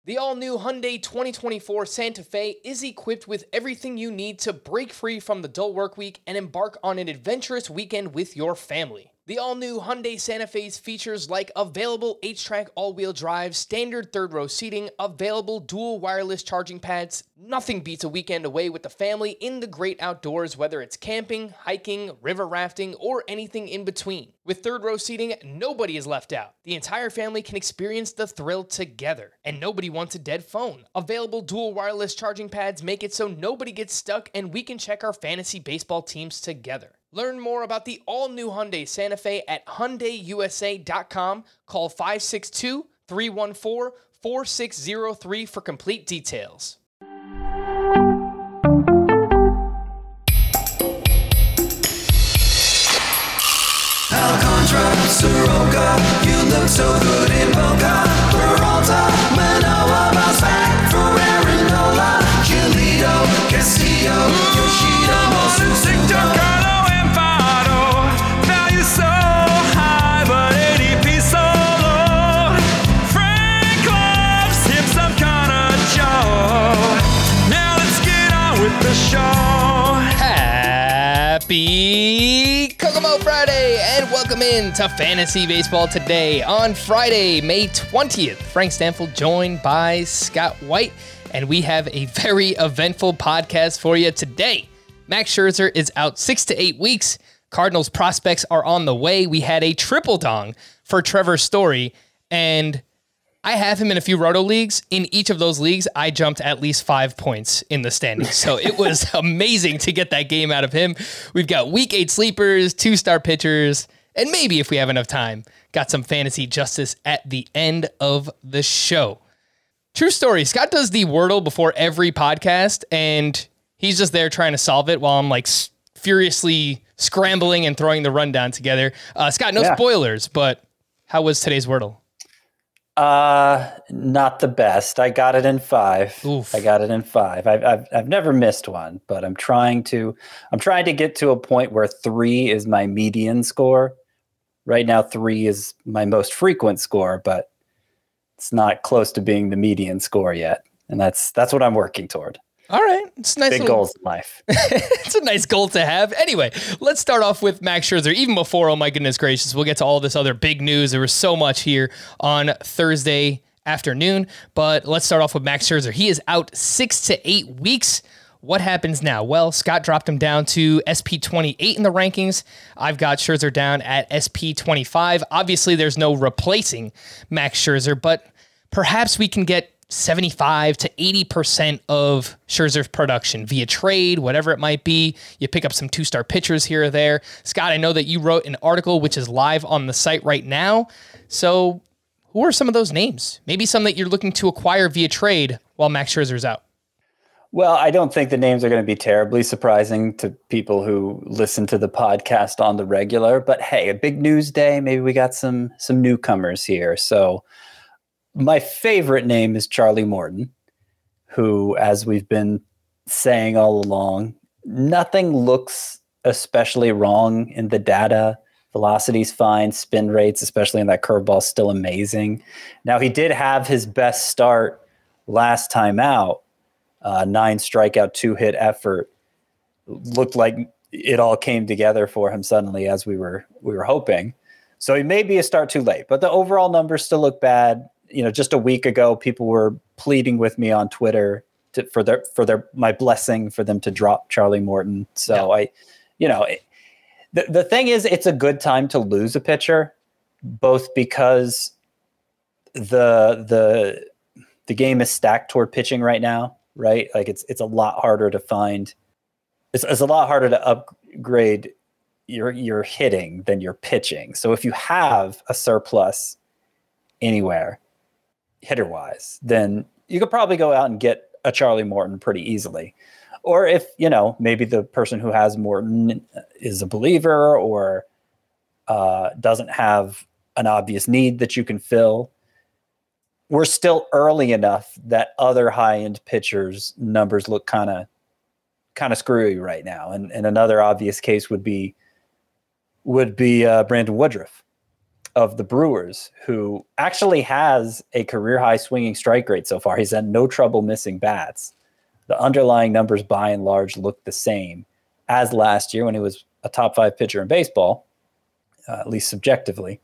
The all-new Hyundai 2024 Santa Fe is equipped with everything you need to break free from the dull work week and embark on an adventurous weekend with your family. The all-new Hyundai Santa Fe's features like available H-Track all-wheel drive, standard third-row seating, available dual wireless charging pads. Nothing beats a weekend away with the family in the great outdoors, whether it's camping, hiking, river rafting, or anything in between. With third-row seating, nobody is left out. The entire family can experience the thrill together, and nobody wants a dead phone. Available dual wireless charging pads make it so nobody gets stuck, and we can check our fantasy baseball teams together. Learn more about the all-new Hyundai Santa Fe at HyundaiUSA.com. Call 562-314-4603 for complete details. Alcantara, Soroka, you look so good in Boca. Peralta, Manoa, Balzac, Ferrari-Nola, Giolito, Castillo, Yoshida, Mosu, Carlo, and Fado. Value so high, but ADP so low. Frank Love's hip, some kind of Joe. Now let's get on with the show. Happy Kokomo Friday, and welcome in to Fantasy Baseball Today on Friday, May 20th. Frank Stanfield joined by Scott White, and we have a very eventful podcast for you today. Max Scherzer is out 6 to 8 weeks. Cardinals prospects are on the way. We had a triple dong for Trevor Story, and I have him in a few roto leagues. In each of those leagues, I jumped at least 5 points in the standings. So it was amazing to get that game out of him. We've got week 8 sleepers, 2-star pitchers, and maybe if we have enough time, got some fantasy justice at the end of the show. True story. Scott does the Wordle before every podcast, and he's just there trying to solve it while I'm like furiously scrambling and throwing the rundown together. Scott, no spoilers, but how was today's Wordle? Not the best. I got it in 5. Oof. I got it in 5. I've never missed one, but I'm trying to get to a point where 3 is my median score. Right now, 3 is my most frequent score, but it's not close to being the median score yet. And that's what I'm working toward. All right. It's nice. Big goals in life. It's a nice goal to have. Anyway, let's start off with Max Scherzer. Even before, oh my goodness gracious, we'll get to all this other big news. There was so much here on Thursday afternoon, but let's start off with Max Scherzer. He is out 6 to 8 weeks. What happens now? Well, Scott dropped him down to SP28 in the rankings. I've got Scherzer down at SP25. Obviously, there's no replacing Max Scherzer, but perhaps we can get 75 to 80% of Scherzer's production via trade, whatever it might be. You pick up some 2-star pitchers here or there. Scott, I know that you wrote an article which is live on the site right now. So who are some of those names? Maybe some that you're looking to acquire via trade while Max Scherzer's out. Well, I don't think the names are going to be terribly surprising to people who listen to the podcast on the regular. But hey, a big news day. Maybe we got some newcomers here. So my favorite name is Charlie Morton, who, as we've been saying all along, nothing looks especially wrong in the data. Velocity's fine, spin rates, especially in that curveball, still amazing. Now, he did have his best start last time out, 9 strikeout, 2-hit effort. Looked like it all came together for him suddenly, as we were hoping. So he may be a start too late, but the overall numbers still look bad. You know, just a week ago, people were pleading with me on Twitter for my blessing for them to drop Charlie Morton. So the thing is, it's a good time to lose a pitcher, both because the game is stacked toward pitching right now, right? Like it's a lot harder to find. It's a lot harder to upgrade your hitting than your pitching. So if you have a surplus anywhere, hitter-wise, then you could probably go out and get a Charlie Morton pretty easily. Or if, maybe the person who has Morton is a believer or doesn't have an obvious need that you can fill, we're still early enough that other high-end pitchers' numbers look kind of screwy right now. And another obvious case would be Brandon Woodruff of the Brewers, who actually has a career-high swinging strike rate so far. He's had no trouble missing bats. The underlying numbers, by and large, look the same as last year when he was a top 5 pitcher in baseball, at least subjectively.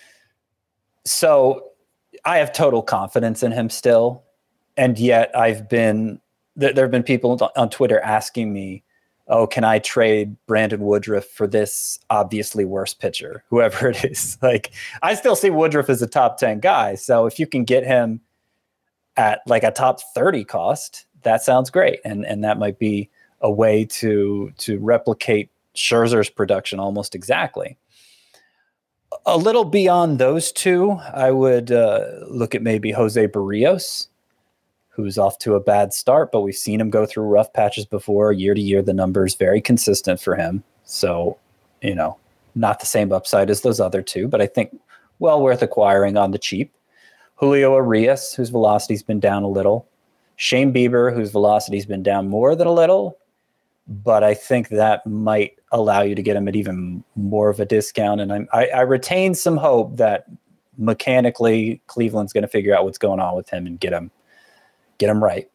So I have total confidence in him still. And yet there have been people on Twitter asking me, oh, can I trade Brandon Woodruff for this obviously worse pitcher, whoever it is? Like, I still see Woodruff as a top 10 guy. So if you can get him at like a top 30 cost, that sounds great. And that might be a way to replicate Scherzer's production almost exactly. A little beyond those two, I would look at maybe Jose Barrios, who's off to a bad start, but we've seen him go through rough patches before. Year to year, the numbers very consistent for him. So, not the same upside as those other two, but I think well worth acquiring on the cheap. Julio Arias, whose velocity's been down a little. Shane Bieber, whose velocity's been down more than a little, but I think that might allow you to get him at even more of a discount. And I retain some hope that mechanically Cleveland's going to figure out what's going on with him and get him right.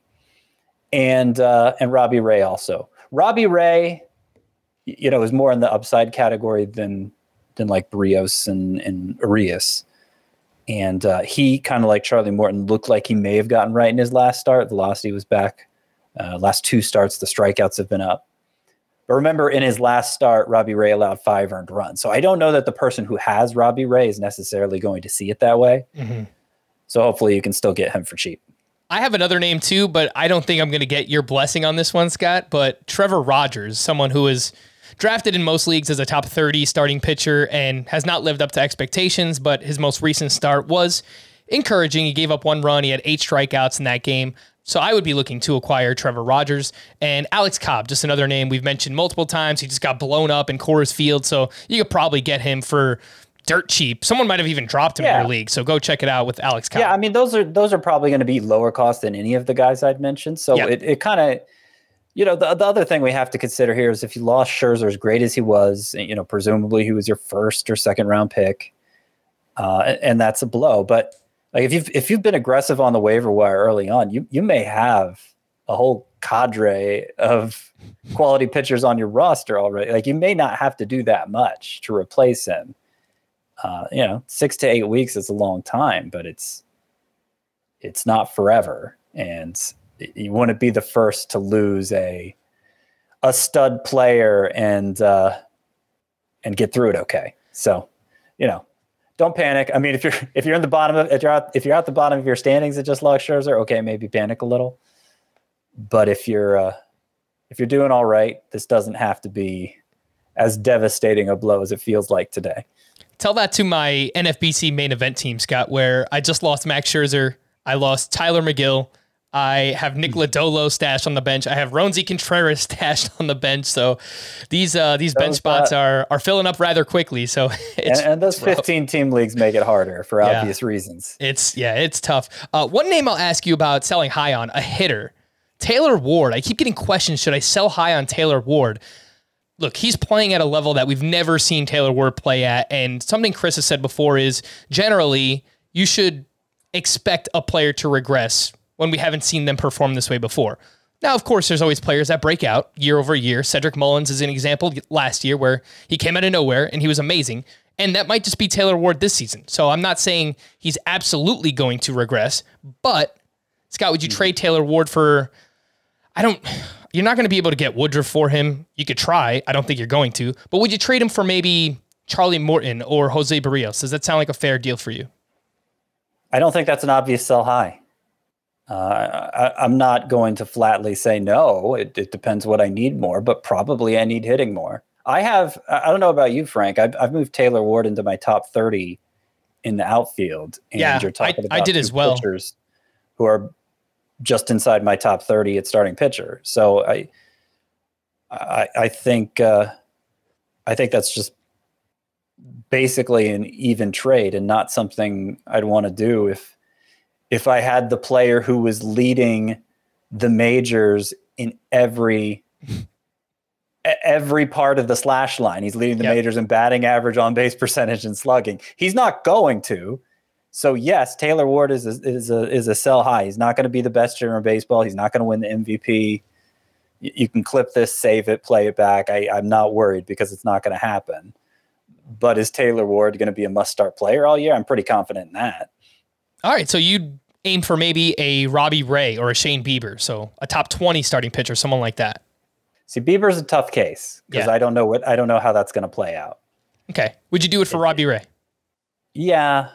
And Robbie Ray also. Robbie Ray, is more in the upside category than like Barrios and Arias. And he, kind of like Charlie Morton, looked like he may have gotten right in his last start. Velocity was back. Last 2 starts, the strikeouts have been up. But remember, in his last start, Robbie Ray allowed 5 earned runs. So I don't know that the person who has Robbie Ray is necessarily going to see it that way. Mm-hmm. So hopefully you can still get him for cheap. I have another name too, but I don't think I'm going to get your blessing on this one, Scott. But Trevor Rogers, someone who is drafted in most leagues as a top 30 starting pitcher and has not lived up to expectations, but his most recent start was encouraging. He gave up 1 run. He had 8 strikeouts in that game. So I would be looking to acquire Trevor Rogers. And Alex Cobb, just another name we've mentioned multiple times. He just got blown up in Coors Field, so you could probably get him for dirt cheap. Someone might have even dropped him in your league, so go check it out with Alex Cobb. Yeah, I mean, those are probably going to be lower cost than any of the guys I'd mentioned. So it kind of, the other thing we have to consider here is if you lost Scherzer, as great as he was, presumably he was your first or second round pick, and that's a blow. But like if you've been aggressive on the waiver wire early on, you may have a whole cadre of quality pitchers on your roster already. Like, you may not have to do that much to replace him. 6 to 8 weeks is a long time, but it's not forever. And you wouldn't be the first to lose a stud player and get through it okay. So, don't panic. I mean, if you're in the bottom of if you're at the bottom of your standings and just lost Scherzer, okay, maybe panic a little. But if you're doing all right, this doesn't have to be as devastating a blow as it feels like today. Tell that to my NFBC main event team, Scott, where I just lost Max Scherzer. I lost Tyler McGill. I have Nick Lodolo stashed on the bench. I have Roansy Contreras stashed on the bench. So these bench spots are filling up rather quickly. So and those 15-team leagues make it harder for obvious reasons. It's tough. One name I'll ask you about selling high on, a hitter, Taylor Ward. I keep getting questions. Should I sell high on Taylor Ward? Look, he's playing at a level that we've never seen Taylor Ward play at. And something Chris has said before is generally you should expect a player to regress when we haven't seen them perform this way before. Now, of course, there's always players that break out year over year. Cedric Mullins is an example last year where he came out of nowhere and he was amazing. And that might just be Taylor Ward this season. So I'm not saying he's absolutely going to regress. But, Scott, would you trade Taylor Ward for... You're not going to be able to get Woodruff for him. You could try. I don't think you're going to. But would you trade him for maybe Charlie Morton or Jose Barrios? Does that sound like a fair deal for you? I don't think that's an obvious sell high. I'm not going to flatly say no. It depends what I need more, but probably I need hitting more. I don't know about you, Frank. I've moved Taylor Ward into my top 30 in the outfield. And you're talking about I did as well. Pitchers who are just inside my top 30 at starting pitcher. So I think that's just basically an even trade and not something I'd want to do if I had the player who was leading the majors in every every part of the slash line. He's leading the majors in batting average, on base percentage, and slugging. He's not going to. So yes, Taylor Ward is a sell high. He's not going to be the best hitter in baseball. He's not going to win the MVP. You can clip this, save it, play it back. I'm not worried because it's not going to happen. But is Taylor Ward going to be a must-start player all year? I'm pretty confident in that. All right, so you'd aim for maybe a Robbie Ray or a Shane Bieber, so a top 20 starting pitcher, someone like that. See, Bieber's a tough case because I don't know how that's going to play out. Okay, would you do it for Robbie Ray? Yeah,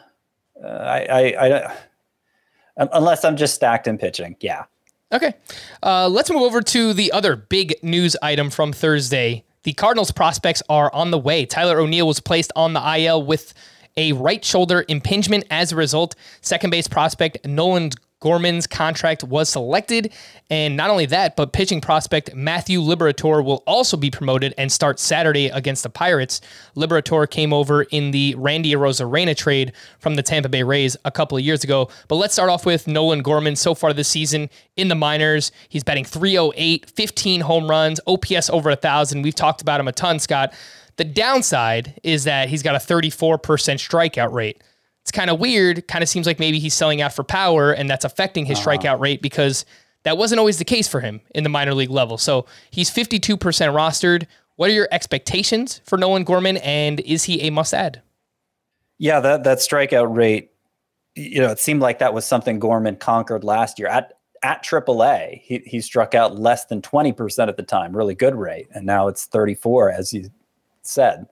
I unless I'm just stacked in pitching. Yeah. Okay, let's move over to the other big news item from Thursday. The Cardinals prospects are on the way. Tyler O'Neill was placed on the IL with a right shoulder impingement. As a result, second base prospect Nolan Gorman's contract was selected. And not only that, but pitching prospect Matthew Liberatore will also be promoted and start Saturday against the Pirates. Liberatore came over in the Randy Arozarena trade from the Tampa Bay Rays a couple of years ago. But let's start off with Nolan Gorman. So far this season in the minors, he's batting .308, 15 home runs, OPS over 1,000. We've talked about him a ton, Scott. The downside is that he's got a 34% strikeout rate. It's kind of weird. Kind of seems like maybe he's selling out for power, and that's affecting his strikeout rate because that wasn't always the case for him in the minor league level. So he's 52% rostered. What are your expectations for Nolan Gorman, and is he a must-add? Yeah, that strikeout rate, it seemed like that was something Gorman conquered last year. At AAA, he struck out less than 20% at the time, really good rate, and now it's 34, as you said.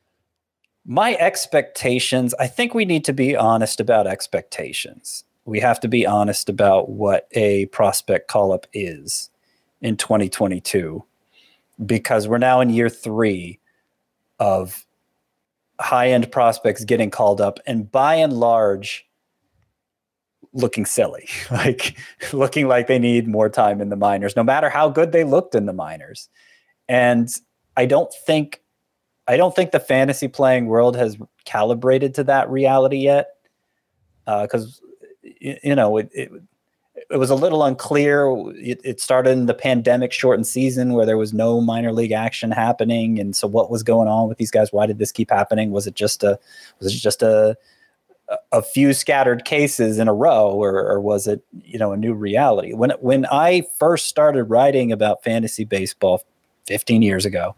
My expectations, I think we need to be honest about expectations. We have to be honest about what a prospect call-up is in 2022, because we're now in year 3 of high-end prospects getting called up, and by and large, looking silly, like looking like they need more time in the minors, no matter how good they looked in the minors. And I don't think the fantasy playing world has calibrated to that reality yet, because it was a little unclear. It started in the pandemic shortened season where there was no minor league action happening, and so what was going on with these guys? Why did this keep happening? Was it just a few scattered cases in a row, or was it a new reality? When I first started writing about fantasy baseball 15 years ago,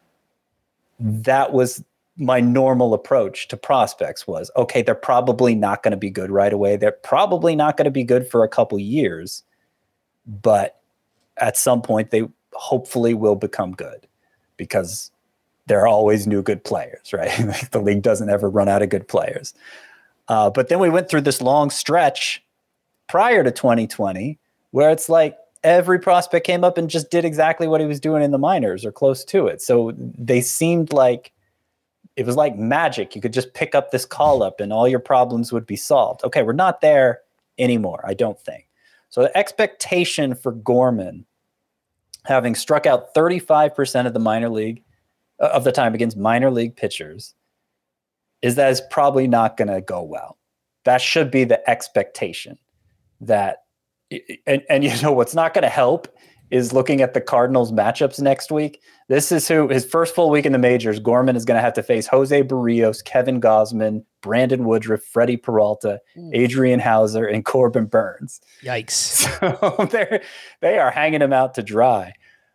that was my normal approach to prospects was, okay, they're probably not going to be good right away. They're probably not going to be good for a couple years, but at some point they hopefully will become good because there are always new good players, right? The league doesn't ever run out of good players. But then we went through this long stretch prior to 2020 where it's like, every prospect came up and just did exactly what he was doing in the minors or close to it. So they seemed like it was like magic. You could just pick up this call up and all your problems would be solved. Okay, we're not there anymore, I don't think. So the expectation for Gorman, having struck out 35% of the minor league of the time against minor league pitchers, is that it's probably not going to go well. That should be the expectation. That and what's not going to help is looking at the Cardinals matchups next week. This is his first full week in the majors. Gorman is going to have to face Jose Barrios, Kevin Gausman, Brandon Woodruff, Freddie Peralta, Adrian Hauser, and Corbin Burns. Yikes. So they are hanging him out to dry.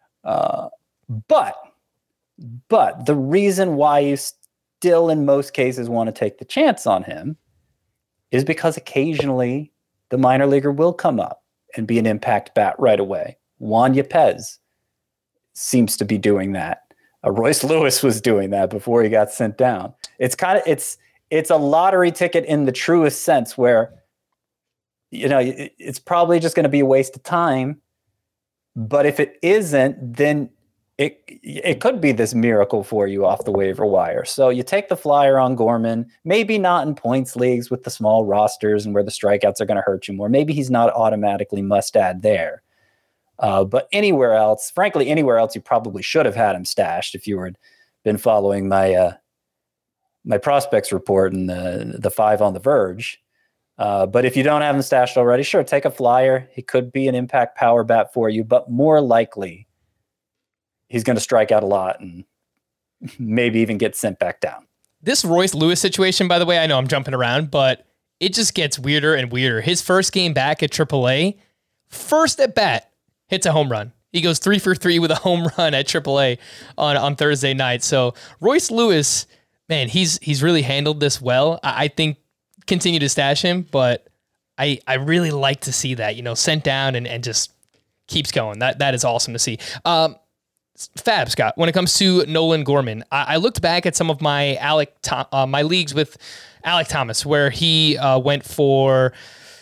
But the reason why you still in most cases want to take the chance on him is because occasionally the minor leaguer will come up and be an impact bat right away. Juan Yepez seems to be doing that. Royce Lewis was doing that before he got sent down. It's a lottery ticket in the truest sense where, it's probably just going to be a waste of time. But if it isn't, then it could be this miracle for you off the waiver wire. So you take the flyer on Gorman, maybe not in points leagues with the small rosters and where the strikeouts are going to hurt you more. Maybe he's not automatically must add there. But anywhere else, frankly, you probably should have had him stashed if you had been following my prospects report and the 5 on the Verge. But if you don't have him stashed already, sure, take a flyer. He could be an impact power bat for you, but more likely he's going to strike out a lot and maybe even get sent back down. This Royce Lewis situation, by the way, I know I'm jumping around, but it just gets weirder and weirder. His first game back at AAA, first at bat, hits a home run. He goes 3 for 3 with a home run at AAA on Thursday night. So Royce Lewis, man, he's really handled this well. I think continue to stash him, but I really like to see that, sent down and just keeps going. That is awesome to see. Fab, Scott, when it comes to Nolan Gorman, I looked back at some of my my leagues with Alec Thomas, where he went for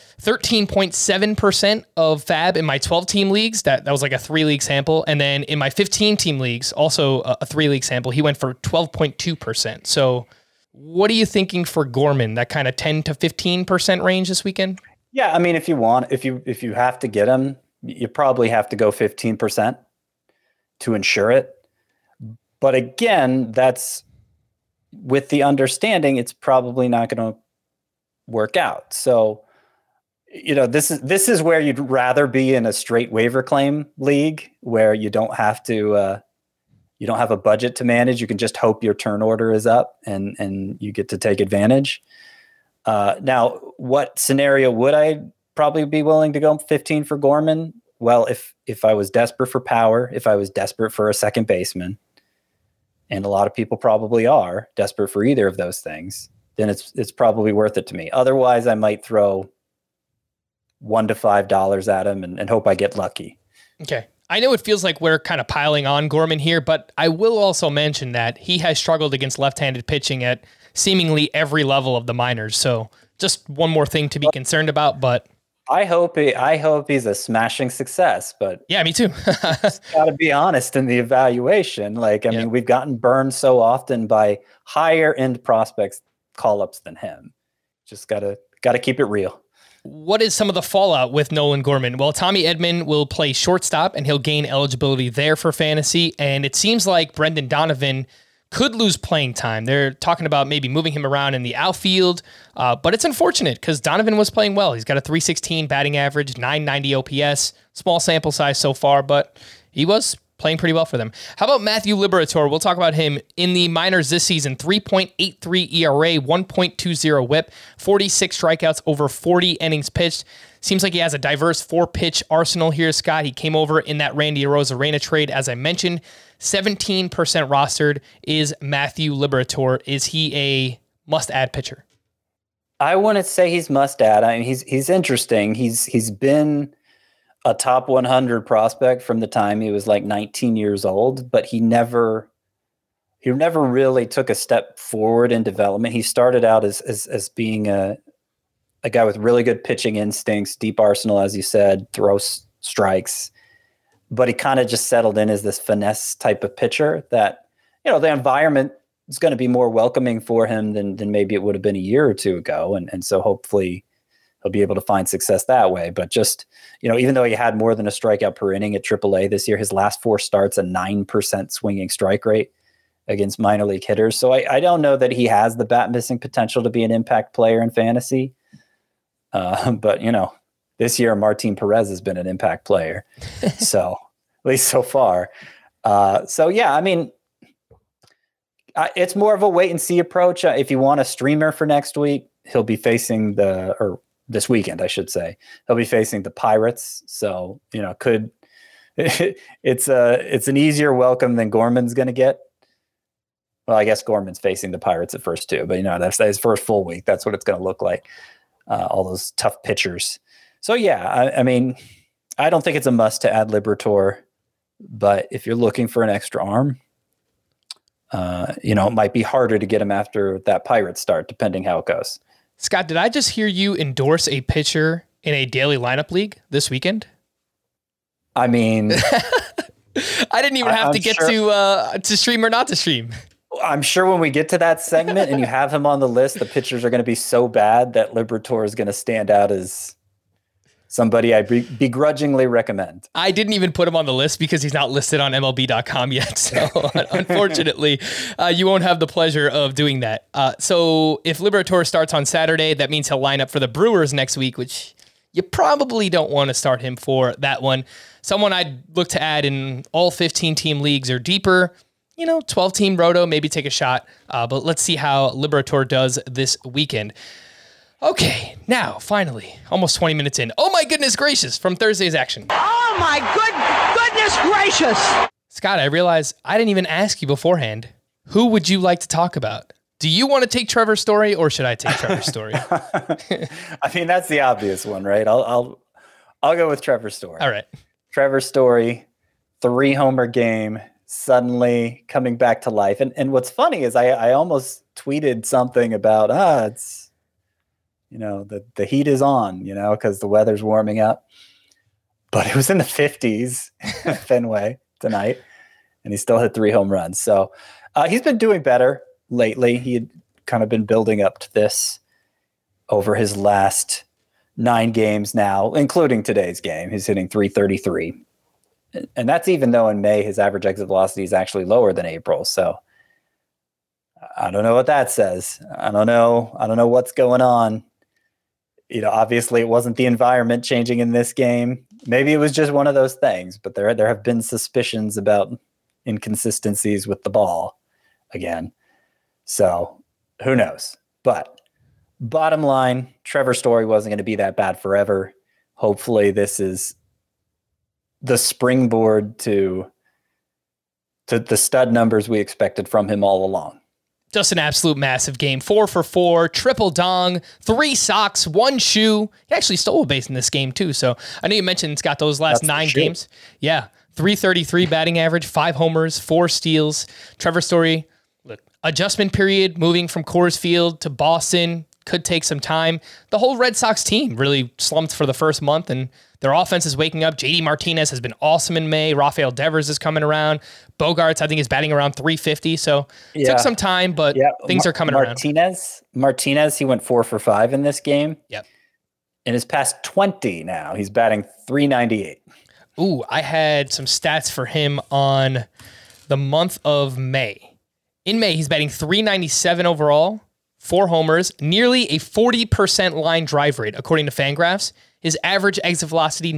13.7% of Fab in my 12-team leagues. That was like a 3-league sample. And then in my 15-team leagues, also a 3-league sample, he went for 12.2%. So what are you thinking for Gorman, that kind of 10 to 15% range this weekend? Yeah, I mean, if you have to get him, you probably have to go 15%. To ensure it. But again, that's with the understanding it's probably not going to work out. So, this is where you'd rather be in a straight waiver claim league where you don't have to, you don't have a budget to manage. You can just hope your turn order is up and you get to take advantage. Now, what scenario would I probably be willing to go 15 for Gorman? Well, if I was desperate for power, if I was desperate for a second baseman, and a lot of people probably are desperate for either of those things, then it's probably worth it to me. Otherwise, I might throw $1 to $5 at him and hope I get lucky. Okay. I know it feels like we're kind of piling on Gorman here, but I will also mention that he has struggled against left-handed pitching at seemingly every level of the minors. So just one more thing to be concerned about, but I hope he's a smashing success, but yeah, me too. Got to be honest in the evaluation. I mean, we've gotten burned so often by higher end prospects call-ups than him. Just gotta keep it real. What is some of the fallout with Nolan Gorman? Well, Tommy Edman will play shortstop and he'll gain eligibility there for fantasy. And it seems like Brendan Donovan could lose playing time. They're talking about maybe moving him around in the outfield, but it's unfortunate because Donovan was playing well. He's got a 316 batting average, 990 OPS, small sample size so far, but he was playing pretty well for them. How about Matthew Liberatore? We'll talk about him in the minors this season. 3.83 ERA, 1.20 whip, 46 strikeouts over 40 innings pitched. Seems like he has a diverse 4-pitch arsenal here, Scott. He came over in that Randy Arozarena trade, as I mentioned. 17% rostered is Matthew Liberatore. Is he a must-add pitcher? I wouldn't say he's must-add. I mean, he's interesting. He's been a top 100 prospect from the time he was like 19 years old, but he never really took a step forward in development. He started out as being a guy with really good pitching instincts, deep arsenal, as you said, throws strikes, but he kind of just settled in as this finesse type of pitcher that, the environment is going to be more welcoming for him than maybe it would have been a year or two ago. And so hopefully he'll be able to find success that way. But just, even though he had more than a strikeout per inning at AAA this year, his last 4 starts, a 9% swinging strike rate against minor league hitters. So I don't know that he has the bat missing potential to be an impact player in fantasy. But this year Martin Perez has been an impact player. So at least so far. So yeah, I mean, it's more of a wait and see approach. If you want a streamer for next week, he'll be facing this weekend, I should say, he'll be facing the Pirates. So, it's an easier welcome than Gorman's going to get. Well, I guess Gorman's facing the Pirates at first too, but that's his first full week. That's what it's going to look like. All those tough pitchers. So yeah, I mean, I don't think it's a must to add Liberatore, but if you're looking for an extra arm, it might be harder to get him after that Pirates start, depending how it goes. Scott, did I just hear you endorse a pitcher in a daily lineup league this weekend? I mean, I didn't even have to get to stream or not to stream. I'm sure when we get to that segment and you have him on the list, the pitchers are going to be so bad that Liberatore is going to stand out as somebody I begrudgingly recommend. I didn't even put him on the list because he's not listed on MLB.com yet. So unfortunately, you won't have the pleasure of doing that. So if Liberatore starts on Saturday, that means he'll line up for the Brewers next week, which you probably don't want to start him for that one. Someone I'd look to add in all 15-team leagues or deeper, 12-team roto, maybe take a shot. But let's see how Liberatore does this weekend. Okay, now, finally, almost 20 minutes in. Oh my goodness gracious, from Thursday's action. Oh my goodness gracious! Scott, I realize I didn't even ask you beforehand. Who would you like to talk about? Do you want to take Trevor's story, or should I take Trevor's story? I mean, that's the obvious one, right? I'll go with Trevor's story. All right. Trevor's story, 3-homer game, suddenly coming back to life. And what's funny is I almost tweeted something about, it's, the heat is on, because the weather's warming up. But it was in the 50s at Fenway tonight, and he still hit 3 home runs. So he's been doing better lately. He had kind of been building up to this over his last 9 games now, including today's game. He's hitting .333. And that's even though in May his average exit velocity is actually lower than April. So I don't know what that says. I don't know what's going on. Obviously it wasn't the environment changing in this game. Maybe it was just one of those things, but there have been suspicions about inconsistencies with the ball again. So who knows? But bottom line, Trevor's story wasn't going to be that bad forever. Hopefully this is the springboard to the stud numbers we expected from him all along. Just an absolute massive game. 4 for 4, triple dong, 3 socks, 1 shoe. He actually stole a base in this game too. So I know you mentioned it's got those last 9 games. Yeah. .333 batting average, 5 homers, 4 steals. Trevor Story, look, adjustment period, moving from Coors Field to Boston, could take some time. The whole Red Sox team really slumped for the first month, and their offense is waking up. JD Martinez has been awesome in May. Rafael Devers is coming around. Bogarts, I think, is batting around .350. So it took some time, but things are coming around. Martinez, he went 4 for 5 in this game. Yep. In his past 20 now, he's batting .398. Ooh, I had some stats for him on the month of May. In May, he's batting .397 overall, 4 homers, nearly a 40% line drive rate, according to Fangraphs. His average exit velocity,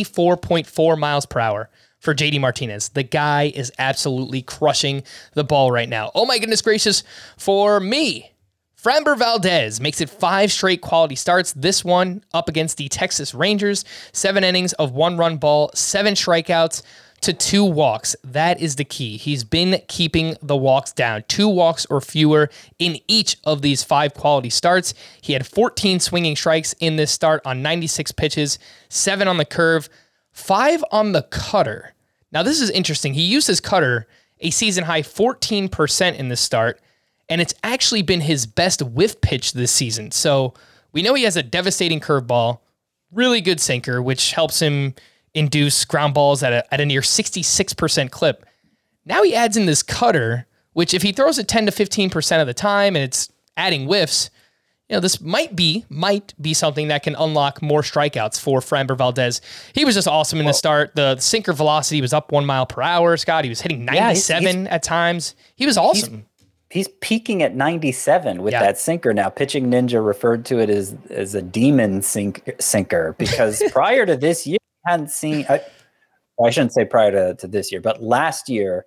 94.4 miles per hour for JD Martinez. The guy is absolutely crushing the ball right now. Oh my goodness gracious, for me, Framber Valdez makes it 5 straight quality starts. This one up against the Texas Rangers. 7 innings of 1-run ball, 7 strikeouts to 2 walks. That is the key. He's been keeping the walks down. 2 walks or fewer in each of these 5 quality starts. He had 14 swinging strikes in this start on 96 pitches, 7 on the curve, 5 on the cutter. Now this is interesting. He used his cutter a season high 14% in this start, and it's actually been his best whiff pitch this season. So we know he has a devastating curveball, really good sinker, which helps him induce ground balls at a near 66% clip. Now he adds in this cutter, which if he throws it 10 to 15% of the time and it's adding whiffs, this might be something that can unlock more strikeouts for Framber Valdez. He was just awesome in the start. The sinker velocity was up 1 mile per hour, Scott. He was hitting 97 at times. He was awesome. He's peaking at 97 with that sinker now. Pitching Ninja referred to it as a demon sinker because prior to this year, hadn't seen, I shouldn't say prior to this year, but last year,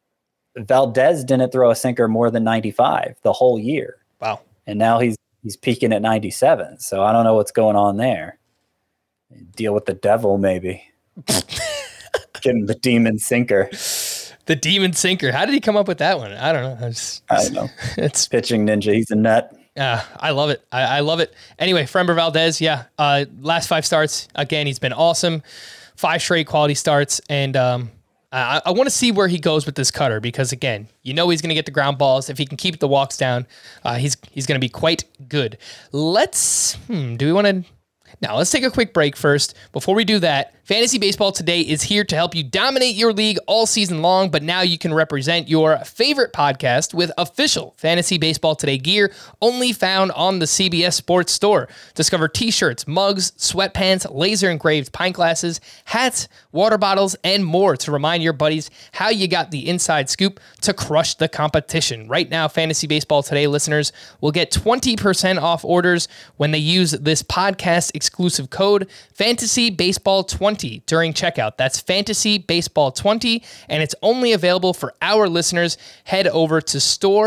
Valdez didn't throw a sinker more than 95 the whole year. Wow. And now he's peaking at 97. So I don't know what's going on there. Deal with the devil, maybe. Get him the demon sinker. The demon sinker. How did he come up with that one? I don't know. I don't know. It's Pitching Ninja. He's a nut. I love it. I love it. Anyway, Framber Valdez, last 5 starts, again, he's been awesome. 5 straight quality starts, and I want to see where he goes with this cutter because, again, he's going to get the ground balls. If he can keep the walks down, he's going to be quite good. Let's take a quick break first. Before we do that, Fantasy Baseball Today is here to help you dominate your league all season long, but now you can represent your favorite podcast with official Fantasy Baseball Today gear only found on the CBS Sports Store. Discover t-shirts, mugs, sweatpants, laser engraved pint glasses, hats, water bottles, and more to remind your buddies how you got the inside scoop to crush the competition. Right now, Fantasy Baseball Today listeners will get 20% off orders when they use this podcast exclusive code FANTASYBASEBALL20 during checkout. That's FANTASYBASEBALL20, and it's only available for our listeners. Head over to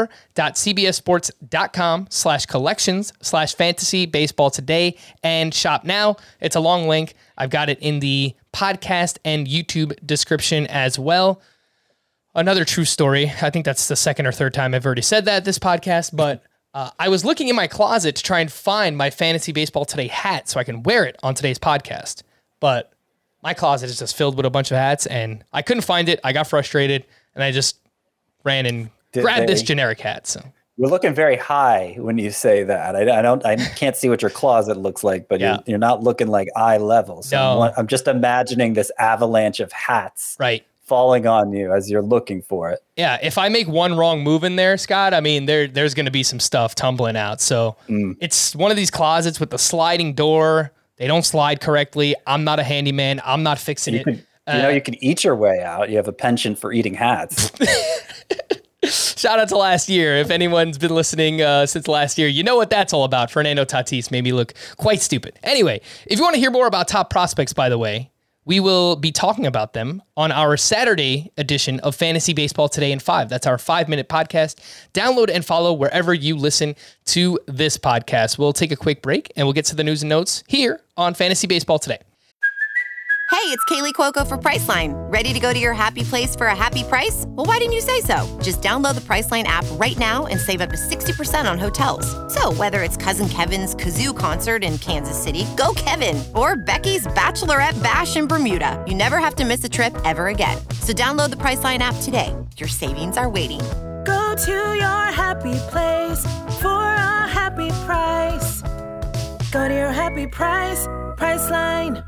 store.cbssports.com/collections/fantasy-baseball today and shop now. It's a long link. I've got it in the podcast and YouTube description as well. Another true story. I think that's the second or third time I've already said that this podcast, but I was looking in my closet to try and find my Fantasy Baseball Today hat so I can wear it on today's podcast. But my closet is just filled with a bunch of hats, and I couldn't find it. I got frustrated, and I just ran and grabbed this generic hat. So you're looking very high when you say that. I can't see what your closet looks like, but you're not looking like eye level. So No. I'm just imagining this avalanche of hats right. falling on you as you're looking for it. Yeah, if I make one wrong move in there, Scott, I mean, there's going to be some stuff tumbling out. So it's one of these closets with the sliding door. They don't slide correctly. I'm not a handyman. I'm not fixing it. You can eat your way out. You have a penchant for eating hats. Shout out to last year. If anyone's been listening since last year, you know what that's all about. Fernando Tatis made me look quite stupid. Anyway, if you want to hear more about top prospects, by the way, we will be talking about them on our Saturday edition of Fantasy Baseball Today in 5. That's our 5-minute podcast. Download and follow wherever you listen to this podcast. We'll take a quick break and we'll get to the news and notes here on Fantasy Baseball Today. Hey, it's Kaylee Cuoco for Priceline. Ready to go to your happy place for a happy price? Well, why didn't you say so? Just download the Priceline app right now and save up to 60% on hotels. So whether it's Cousin Kevin's Kazoo Concert in Kansas City, go Kevin, or Becky's Bachelorette Bash in Bermuda, you never have to miss a trip ever again. So download the Priceline app today. Your savings are waiting. Go to your happy place for a happy price. Go to your happy price, Priceline.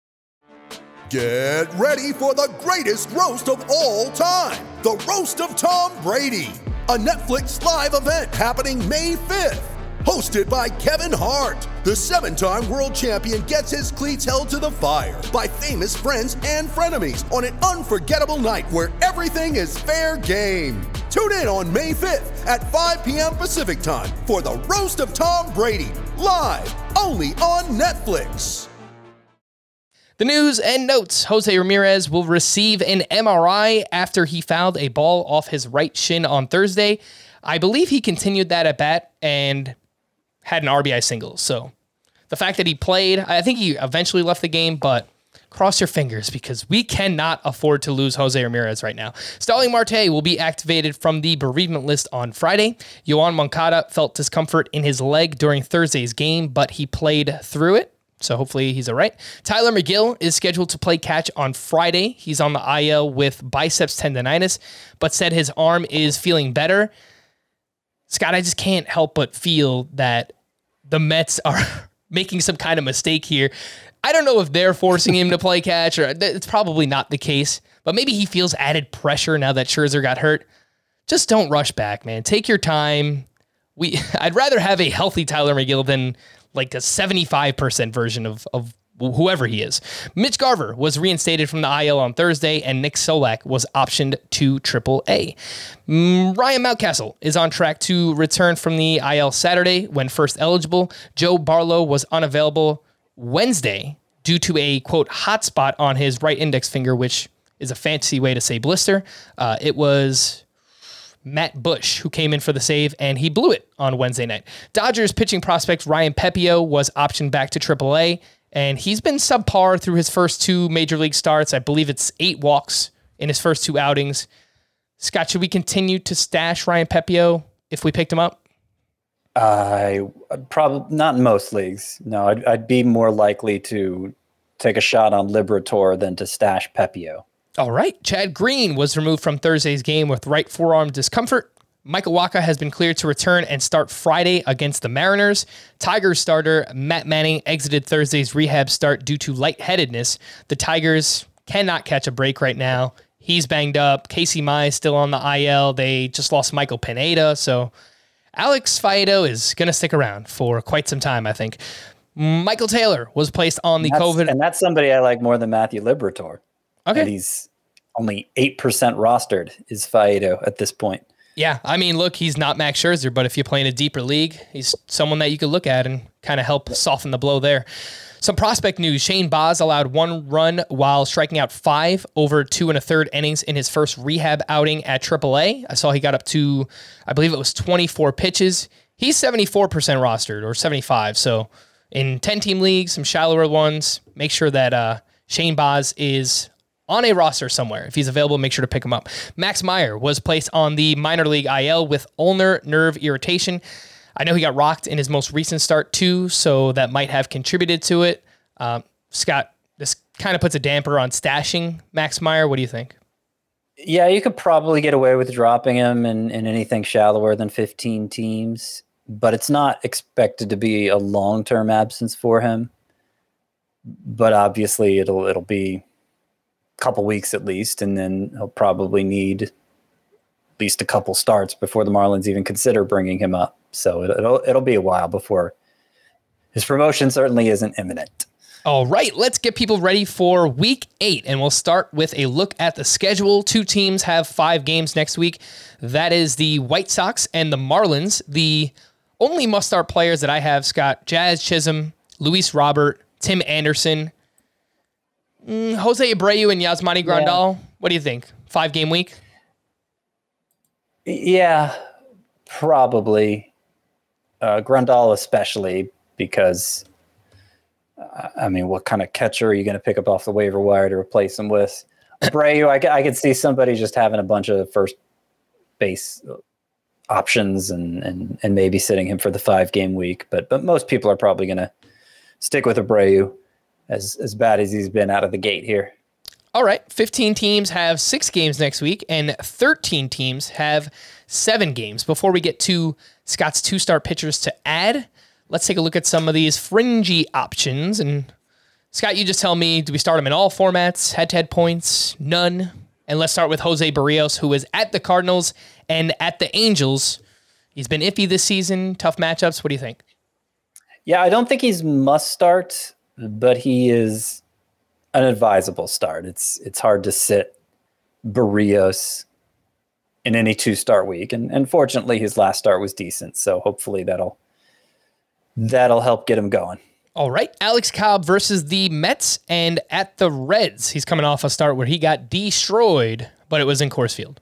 Get ready for the greatest roast of all time, the Roast of Tom Brady, a Netflix live event happening May 5th. Hosted by Kevin Hart, the 7-time world champion gets his cleats held to the fire by famous friends and frenemies on an unforgettable night where everything is fair game. Tune in on May 5th at 5 p.m. Pacific time for the Roast of Tom Brady, live only on Netflix. The news and notes. Jose Ramirez will receive an MRI after he fouled a ball off his right shin on Thursday. I believe he continued that at bat and had an RBI single. So the fact that he played, I think he eventually left the game, but cross your fingers because we cannot afford to lose Jose Ramirez right now. Starling Marte will be activated from the bereavement list on Friday. Yoan Moncada felt discomfort in his leg during Thursday's game, but he played through it. So hopefully he's all right. Tyler McGill is scheduled to play catch on Friday. He's on the IL with biceps tendonitis, but said his arm is feeling better. Scott, I just can't help but feel that the Mets are making some kind of mistake here. I don't know if they're forcing him to play catch, or it's probably not the case, but maybe he feels added pressure now that Scherzer got hurt. Just don't rush back, man. Take your time. I'd rather have a healthy Tyler McGill than like a 75% version of whoever he is. Mitch Garver was reinstated from the IL on Thursday, and Nick Solak was optioned to AAA. Ryan Mountcastle is on track to return from the IL Saturday when first eligible. Joe Barlow was unavailable Wednesday due to a, quote, hot spot on his right index finger, which is a fancy way to say blister. It was Matt Bush, who came in for the save, and he blew it on Wednesday night. Dodgers pitching prospect Ryan Pepiot was optioned back to AAA, and he's been subpar through his first 2 major league starts. I believe it's 8 walks in his first 2 outings. Scott, should we continue to stash Ryan Pepiot if we picked him up? Probably not in most leagues. No, I'd be more likely to take a shot on Liberator than to stash Pepiot. All right. Chad Green was removed from Thursday's game with right forearm discomfort. Michael Wacha has been cleared to return and start Friday against the Mariners. Tigers starter Matt Manning exited Thursday's rehab start due to lightheadedness. The Tigers cannot catch a break right now. He's banged up. Casey Mize still on the IL. They just lost Michael Pineda. So Alex Faedo is going to stick around for quite some time, I think. Michael Taylor was placed on the COVID. And that's somebody I like more than Matthew Liberator. Okay. And he's only 8% rostered is Faedo at this point. Yeah, I mean, look, he's not Max Scherzer, but if you play in a deeper league, he's someone that you could look at and kind of help soften the blow there. Some prospect news. Shane Baz allowed 1 run while striking out 5 over 2 1/3 innings in his first rehab outing at AAA. I saw he got up to, I believe it was 24 pitches. He's 74% rostered, or 75. So in 10-team leagues, some shallower ones, make sure that Shane Baz is on a roster somewhere. If he's available, make sure to pick him up. Max Meyer was placed on the minor league IL with ulnar nerve irritation. I know he got rocked in his most recent start too, so that might have contributed to it. Scott, this kind of puts a damper on stashing Max Meyer. What do you think? Yeah, you could probably get away with dropping him in anything shallower than 15 teams, but it's not expected to be a long-term absence for him. But obviously it'll be a couple weeks at least, and then he'll probably need at least a couple starts before the Marlins even consider bringing him up. So it'll be a while before his promotion certainly isn't imminent. All right, let's get people ready for week 8, and we'll start with a look at the schedule. 2 teams have 5 games next week. That is the White Sox and the Marlins. The only must-start players that I have, Scott, Jazz Chisholm, Luis Robert, Tim Anderson, Jose Abreu, and Yasmani Grandal. Yeah. What do you think? 5-game week? Yeah, probably. Grandal especially, because, what kind of catcher are you going to pick up off the waiver wire to replace him with? Abreu, I could see somebody just having a bunch of first base options and maybe sitting him for the 5-game week. But most people are probably going to stick with Abreu, as bad as he's been out of the gate here. All right, 15 teams have 6 games next week, and 13 teams have 7 games. Before we get to Scott's 2-start pitchers to add, let's take a look at some of these fringy options. And Scott, you just tell me, do we start them in all formats, head-to-head points, none? And let's start with Jose Barrios, who is at the Cardinals and at the Angels. He's been iffy this season, tough matchups. What do you think? Yeah, I don't think he's must start, but he is an advisable start. It's hard to sit Barrios in any 2-start week, and fortunately his last start was decent, so hopefully that'll help get him going. All right, Alex Cobb versus the Mets and at the Reds. He's coming off a start where he got destroyed, but it was in Coors Field.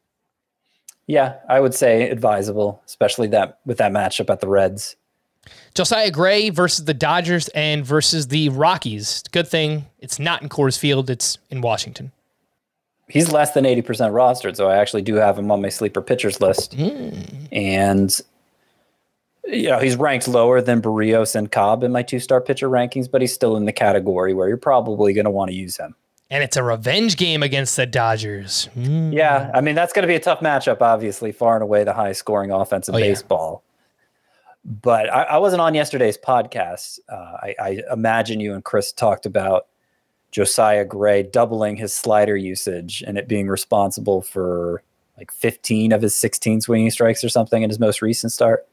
Yeah, I would say advisable, especially with that matchup at the Reds. Josiah Gray versus the Dodgers and versus the Rockies. Good thing it's not in Coors Field, it's in Washington. He's less than 80% rostered, so I actually do have him on my sleeper pitchers list. And he's ranked lower than Barrios and Cobb in my 2-star pitcher rankings, but he's still in the category where you're probably going to want to use him. And it's a revenge game against the Dodgers. Yeah, that's going to be a tough matchup, obviously, far and away the highest scoring offense in baseball. But I wasn't on yesterday's podcast. I imagine you and Chris talked about Josiah Gray doubling his slider usage and it being responsible for like 15 of his 16 swinging strikes or something in his most recent start.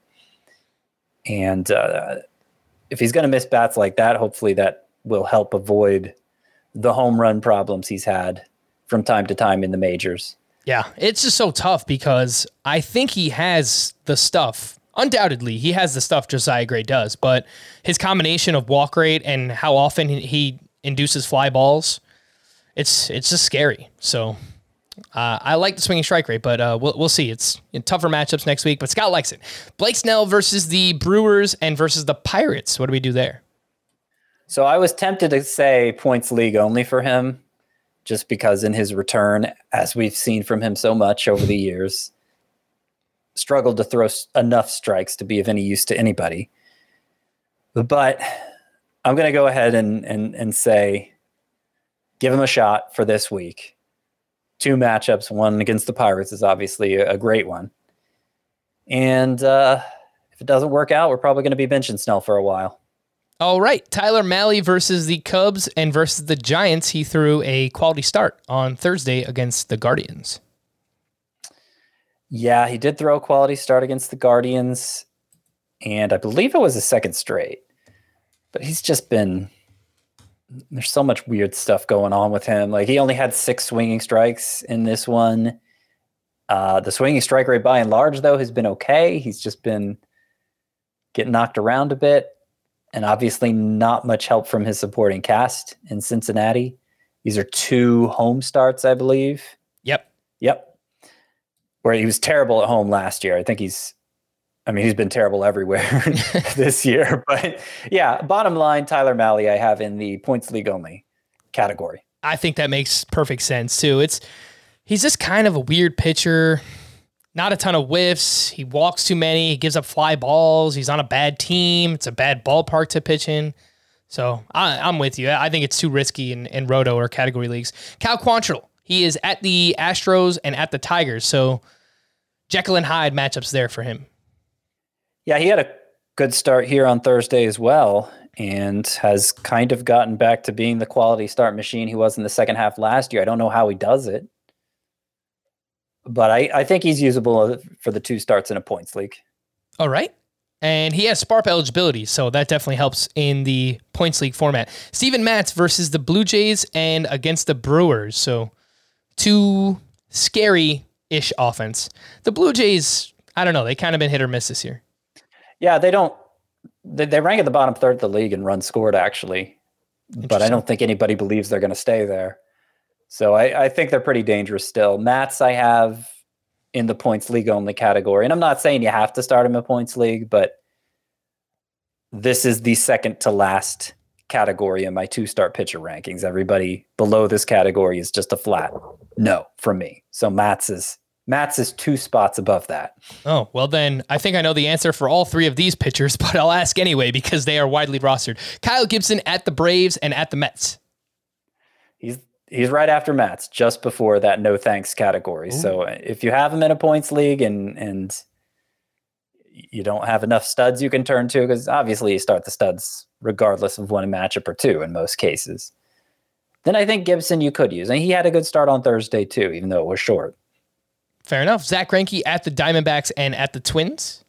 And if he's going to miss bats like that, hopefully that will help avoid the home run problems he's had from time to time in the majors. Yeah, it's just so tough because I think he has the stuff. Undoubtedly, he has the stuff Josiah Gray does, but his combination of walk rate and how often he induces fly balls, it's just scary. So I like the swinging strike rate, but we'll see. It's in tougher matchups next week, but Scott likes it. Blake Snell versus the Brewers and versus the Pirates. What do we do there? So I was tempted to say points league only for him, just because in his return, as we've seen from him so much over the years, struggled to throw enough strikes to be of any use to anybody. But I'm going to go ahead and say, give him a shot for this week. 2 matchups, one against the Pirates is obviously a great one. And if it doesn't work out, we're probably going to be benching Snell for a while. All right, Tyler Mahle versus the Cubs and versus the Giants. He threw a quality start on Thursday against the Guardians. Yeah, he did throw a quality start against the Guardians, and I believe it was his second straight. But he's just been... There's so much weird stuff going on with him. Like, he only had 6 swinging strikes in this one. The swinging strike rate by and large, though, has been okay. He's just been getting knocked around a bit. and obviously not much help from his supporting cast in Cincinnati. These are 2 home starts, I believe. Yep. Where he was terrible at home last year. I think he's been terrible everywhere this year. But yeah, bottom line, Tyler Mahle I have in the points league only category. I think that makes perfect sense too. He's just kind of a weird pitcher. Not a ton of whiffs. He walks too many. He gives up fly balls. He's on a bad team. It's a bad ballpark to pitch in. So I'm with you. I think it's too risky in roto or category leagues. Cal Quantrill, he is at the Astros and at the Tigers. So Jekyll and Hyde matchups there for him. Yeah, he had a good start here on Thursday as well, and has kind of gotten back to being the quality start machine he was in the second half last year. I don't know how he does it, but I think he's usable for the 2 starts in a points league. All right. And he has SPARP eligibility, so that definitely helps in the points league format. Steven Matz versus the Blue Jays and against the Brewers. So 2 scary-ish offense. The Blue Jays, I don't know, they kind of been hit or miss this year. Yeah, they rank at the bottom third of the league in runs scored, actually. But I don't think anybody believes they're going to stay there. So I think they're pretty dangerous still. Matz I have in the points league only category. And I'm not saying you have to start him in points league, but this is the second to last category in my 2-start pitcher rankings. Everybody below this category is just a flat no from me. So Matz is 2 spots above that. Oh, well then, I think I know the answer for all 3 of these pitchers, but I'll ask anyway because they are widely rostered. Kyle Gibson at the Braves and at the Mets. He's right after Matz, just before that no thanks category. Ooh. So if you have him in a points league and you don't have enough studs you can turn to, because obviously you start the studs regardless of one matchup or 2 in most cases, then I think Gibson you could use. And he had a good start on Thursday too, even though it was short. Fair enough. Zach Greinke at the Diamondbacks and at the Twins.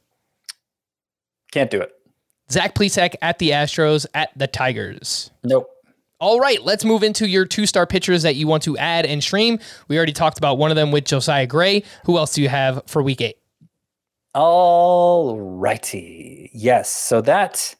Can't do it. Zach Plesac at the Astros, at the Tigers. Nope. All right, let's move into your 2-star pitchers that you want to add and stream. We already talked about one of them with Josiah Gray. Who else do you have for week 8? All righty. Yes. So that...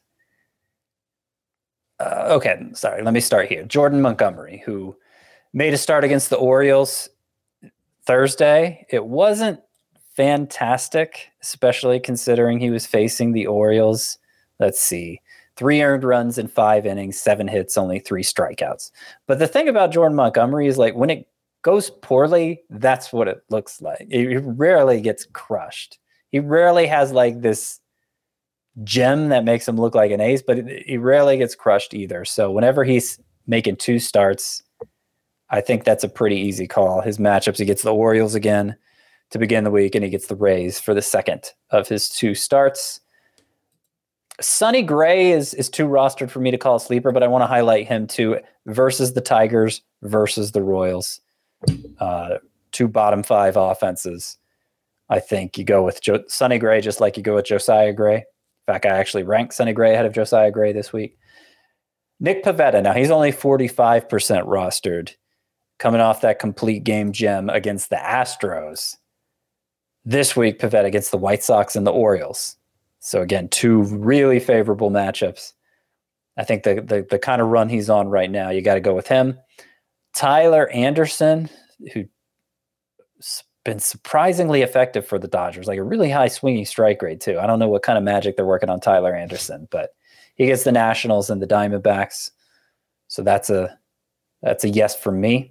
okay, sorry. Let me start here. Jordan Montgomery, who made a start against the Orioles Thursday. It wasn't fantastic, especially considering he was facing the Orioles. Let's see. 3 earned runs in 5 innings, 7 hits, only 3 strikeouts. But the thing about Jordan Montgomery is, like, when it goes poorly, that's what it looks like. He rarely gets crushed. He rarely has like this gem that makes him look like an ace, but he rarely gets crushed either. So whenever he's making 2 starts, I think that's a pretty easy call. His matchups, he gets the Orioles again to begin the week, and he gets the Rays for the second of his 2 starts. Sonny Gray is too rostered for me to call a sleeper, but I want to highlight him too versus the Tigers versus the Royals. 2 bottom 5 offenses. I think you go with Sonny Gray just like you go with Josiah Gray. In fact, I actually ranked Sonny Gray ahead of Josiah Gray this week. Nick Pivetta, now he's only 45% rostered, coming off that complete game gem against the Astros. This week, Pivetta against the White Sox and the Orioles. So again, 2 really favorable matchups. I think the kind of run he's on right now, you got to go with him. Tyler Anderson, who's been surprisingly effective for the Dodgers, like a really high swinging strike rate too. I don't know what kind of magic they're working on Tyler Anderson, but he gets the Nationals and the Diamondbacks. So that's a yes for me.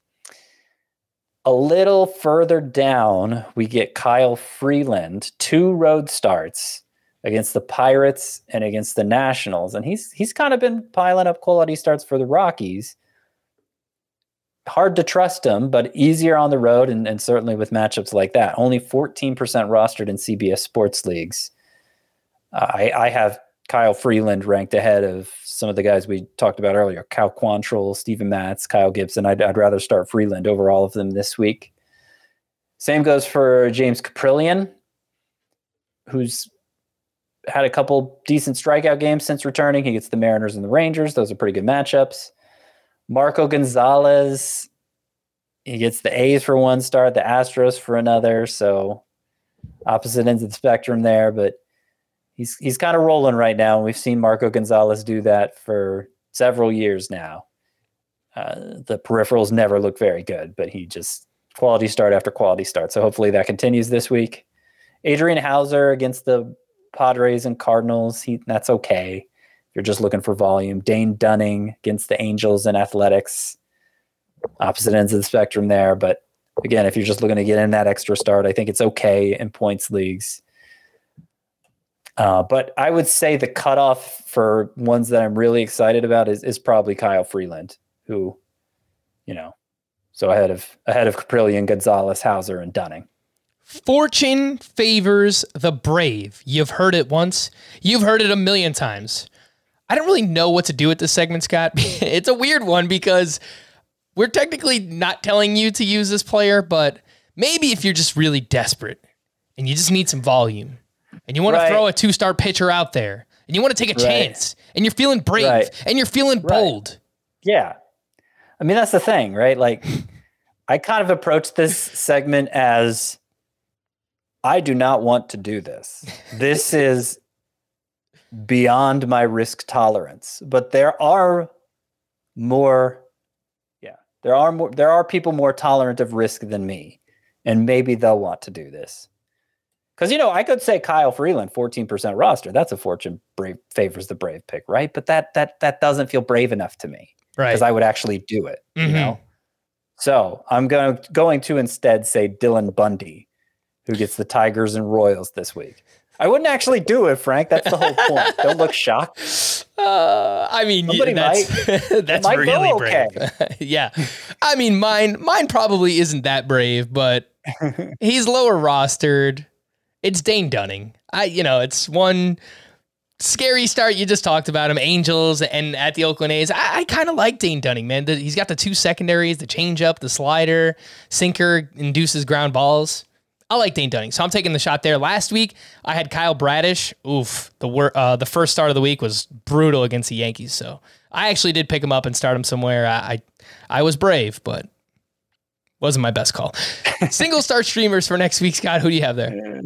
A little further down, we get Kyle Freeland, 2 road starts against the Pirates and against the Nationals. And he's kind of been piling up quality starts for the Rockies. Hard to trust him, but easier on the road and certainly with matchups like that. Only 14% rostered in CBS sports leagues. I have Kyle Freeland ranked ahead of some of the guys we talked about earlier. Cal Quantrill, Steven Matz, Kyle Gibson. I'd rather start Freeland over all of them this week. Same goes for James Caprillion, who's had a couple decent strikeout games since returning. He gets the Mariners and the Rangers. Those are pretty good matchups. Marco Gonzalez, he gets the A's for 1 start, the Astros for another. So opposite ends of the spectrum there, but he's kind of rolling right now. We've seen Marco Gonzalez do that for several years now. The peripherals never look very good, but he just quality start after quality start. So hopefully that continues this week. Adrian Hauser against the Padres and Cardinals. That's okay. If you're just looking for volume. Dane Dunning against the Angels and Athletics. Opposite ends of the spectrum there. But again, if you're just looking to get in that extra start, I think it's okay in points leagues. But I would say the cutoff for ones that I'm really excited about is probably Kyle Freeland, who, so ahead of Caprillion, Gonzalez, Hauser, and Dunning. Fortune favors the brave. You've heard it once. You've heard it a million times. I don't really know what to do with this segment, Scott. It's a weird one because we're technically not telling you to use this player, but maybe if you're just really desperate and you just need some volume and you want to throw a 2-star pitcher out there and you want to take a chance and you're feeling brave and you're feeling bold. Yeah. I mean, that's the thing, right? Like, I kind of approach this segment as I do not want to do this. This is beyond my risk tolerance, but there are people more tolerant of risk than me, and maybe they'll want to do this. Because, I could say Kyle Freeland, 14% roster. That's a Fortune brave favors the brave pick, right? But that doesn't feel brave enough to me, right? Because I would actually do it, So I'm going to instead say Dylan Bundy, who gets the Tigers and Royals this week. I wouldn't actually do it, Frank. That's the whole point. Don't look shocked. I mean, that's really brave. Yeah. I mean, mine probably isn't that brave, but he's lower rostered. It's Dane Dunning. It's one scary start. You just talked about him, Angels and at the Oakland A's. I kind of like Dane Dunning, man. He's got the 2 secondaries, the changeup, the slider, sinker, induces ground balls. I like Dane Dunning, so I'm taking the shot there. Last week, I had Kyle Bradish. Oof, the first start of the week was brutal against the Yankees, so I actually did pick him up and start him somewhere. I was brave, but wasn't my best call. Single start streamers for next week, Scott. Who do you have there?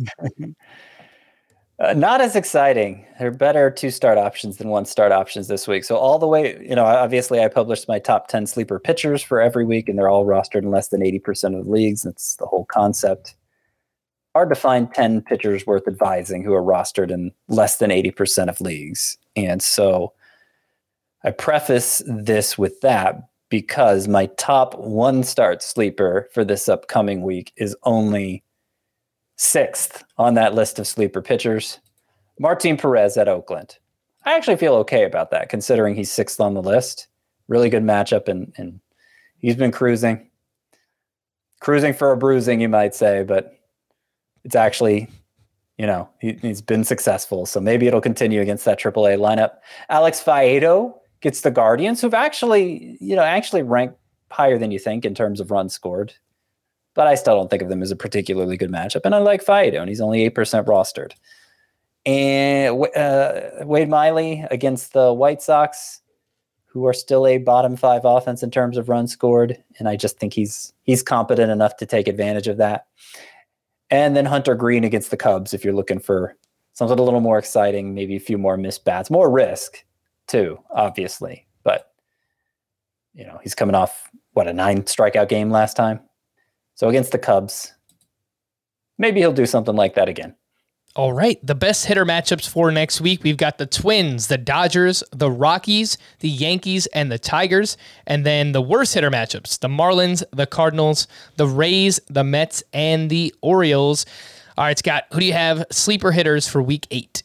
Not as exciting. There are better 2-start options than 1-start options this week. So all the way, obviously I published my top 10 sleeper pitchers for every week, and they're all rostered in less than 80% of the leagues. That's the whole concept. Hard to find 10 pitchers worth advising who are rostered in less than 80% of leagues. And so I preface this with that because my top 1-start sleeper for this upcoming week is only 6th on that list of sleeper pitchers. Martin Perez at Oakland. I actually feel okay about that considering he's 6th on the list. Really good matchup, and he's been cruising for a bruising, you might say, but it's actually, he's been successful. So maybe it'll continue against that AAA lineup. Alex Faedo gets the Guardians, who've actually ranked higher than you think in terms of runs scored. But I still don't think of them as a particularly good matchup. And I like Faedo, and he's only 8% rostered. And Wade Miley against the White Sox, who are still a bottom 5 offense in terms of runs scored. And I just think he's competent enough to take advantage of that. And then Hunter Green against the Cubs, if you're looking for something a little more exciting, maybe a few more missed bats, more risk too, obviously. But, he's coming off, a 9 strikeout game last time. So against the Cubs, maybe he'll do something like that again. All right. The best hitter matchups for next week. We've got the Twins, the Dodgers, the Rockies, the Yankees, and the Tigers. And then the worst hitter matchups, the Marlins, the Cardinals, the Rays, the Mets, and the Orioles. All right, Scott, who do you have sleeper hitters for week 8?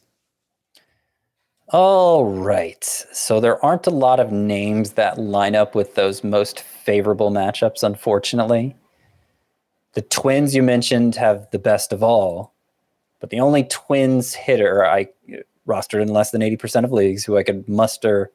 All right. So there aren't a lot of names that line up with those most favorable matchups, unfortunately. The Twins you mentioned have the best of all. But the only Twins hitter I rostered in less than 80% of leagues who I could muster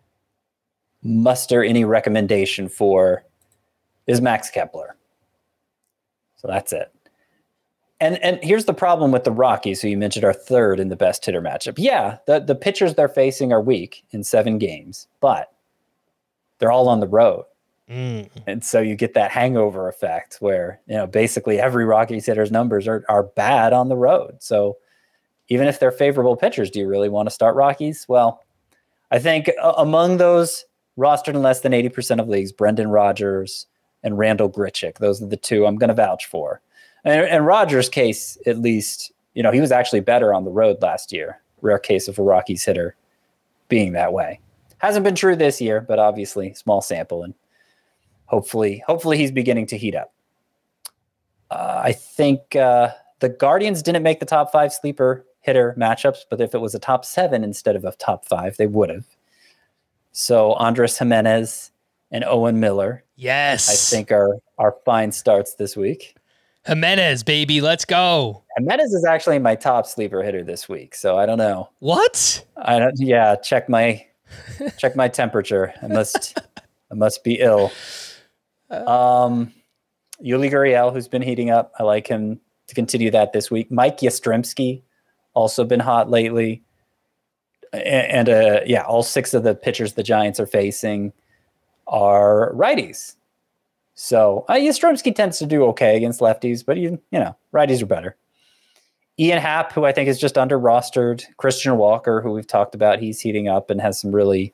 any recommendation for is Max Kepler. So that's it. And here's the problem with the Rockies, who you mentioned are 3rd in the best hitter matchup. Yeah, the pitchers they're facing are weak in 7 games, but they're all on the road. And so you get that hangover effect where, basically every Rockies hitter's numbers are bad on the road. So even if they're favorable pitchers, do you really want to start Rockies? Well, I think among those rostered in less than 80% of leagues, Brendan Rodgers and Randall Grichuk, those are the two I'm going to vouch for. And in Rodgers' case, at least, he was actually better on the road last year. Rare case of a Rockies hitter being that way. Hasn't been true this year, but obviously small sample, and hopefully he's beginning to heat up. I think the Guardians didn't make the top 5 sleeper hitter matchups, but if it was a top 7 instead of a top 5, they would have. So Andres Jimenez and Owen Miller, yes, I think are fine starts this week. Jimenez, baby, let's go. Jimenez is actually my top sleeper hitter this week, so I don't know. What? Check my temperature. I must be ill. Yuli Gurriel, who's been heating up. I like him to continue that this week. Mike Yastrzemski, also been hot lately. And all 6 of the pitchers the Giants are facing are righties. So Yastrzemski tends to do okay against lefties, but righties are better. Ian Happ, who I think is just under rostered. Christian Walker, who we've talked about, he's heating up and has some really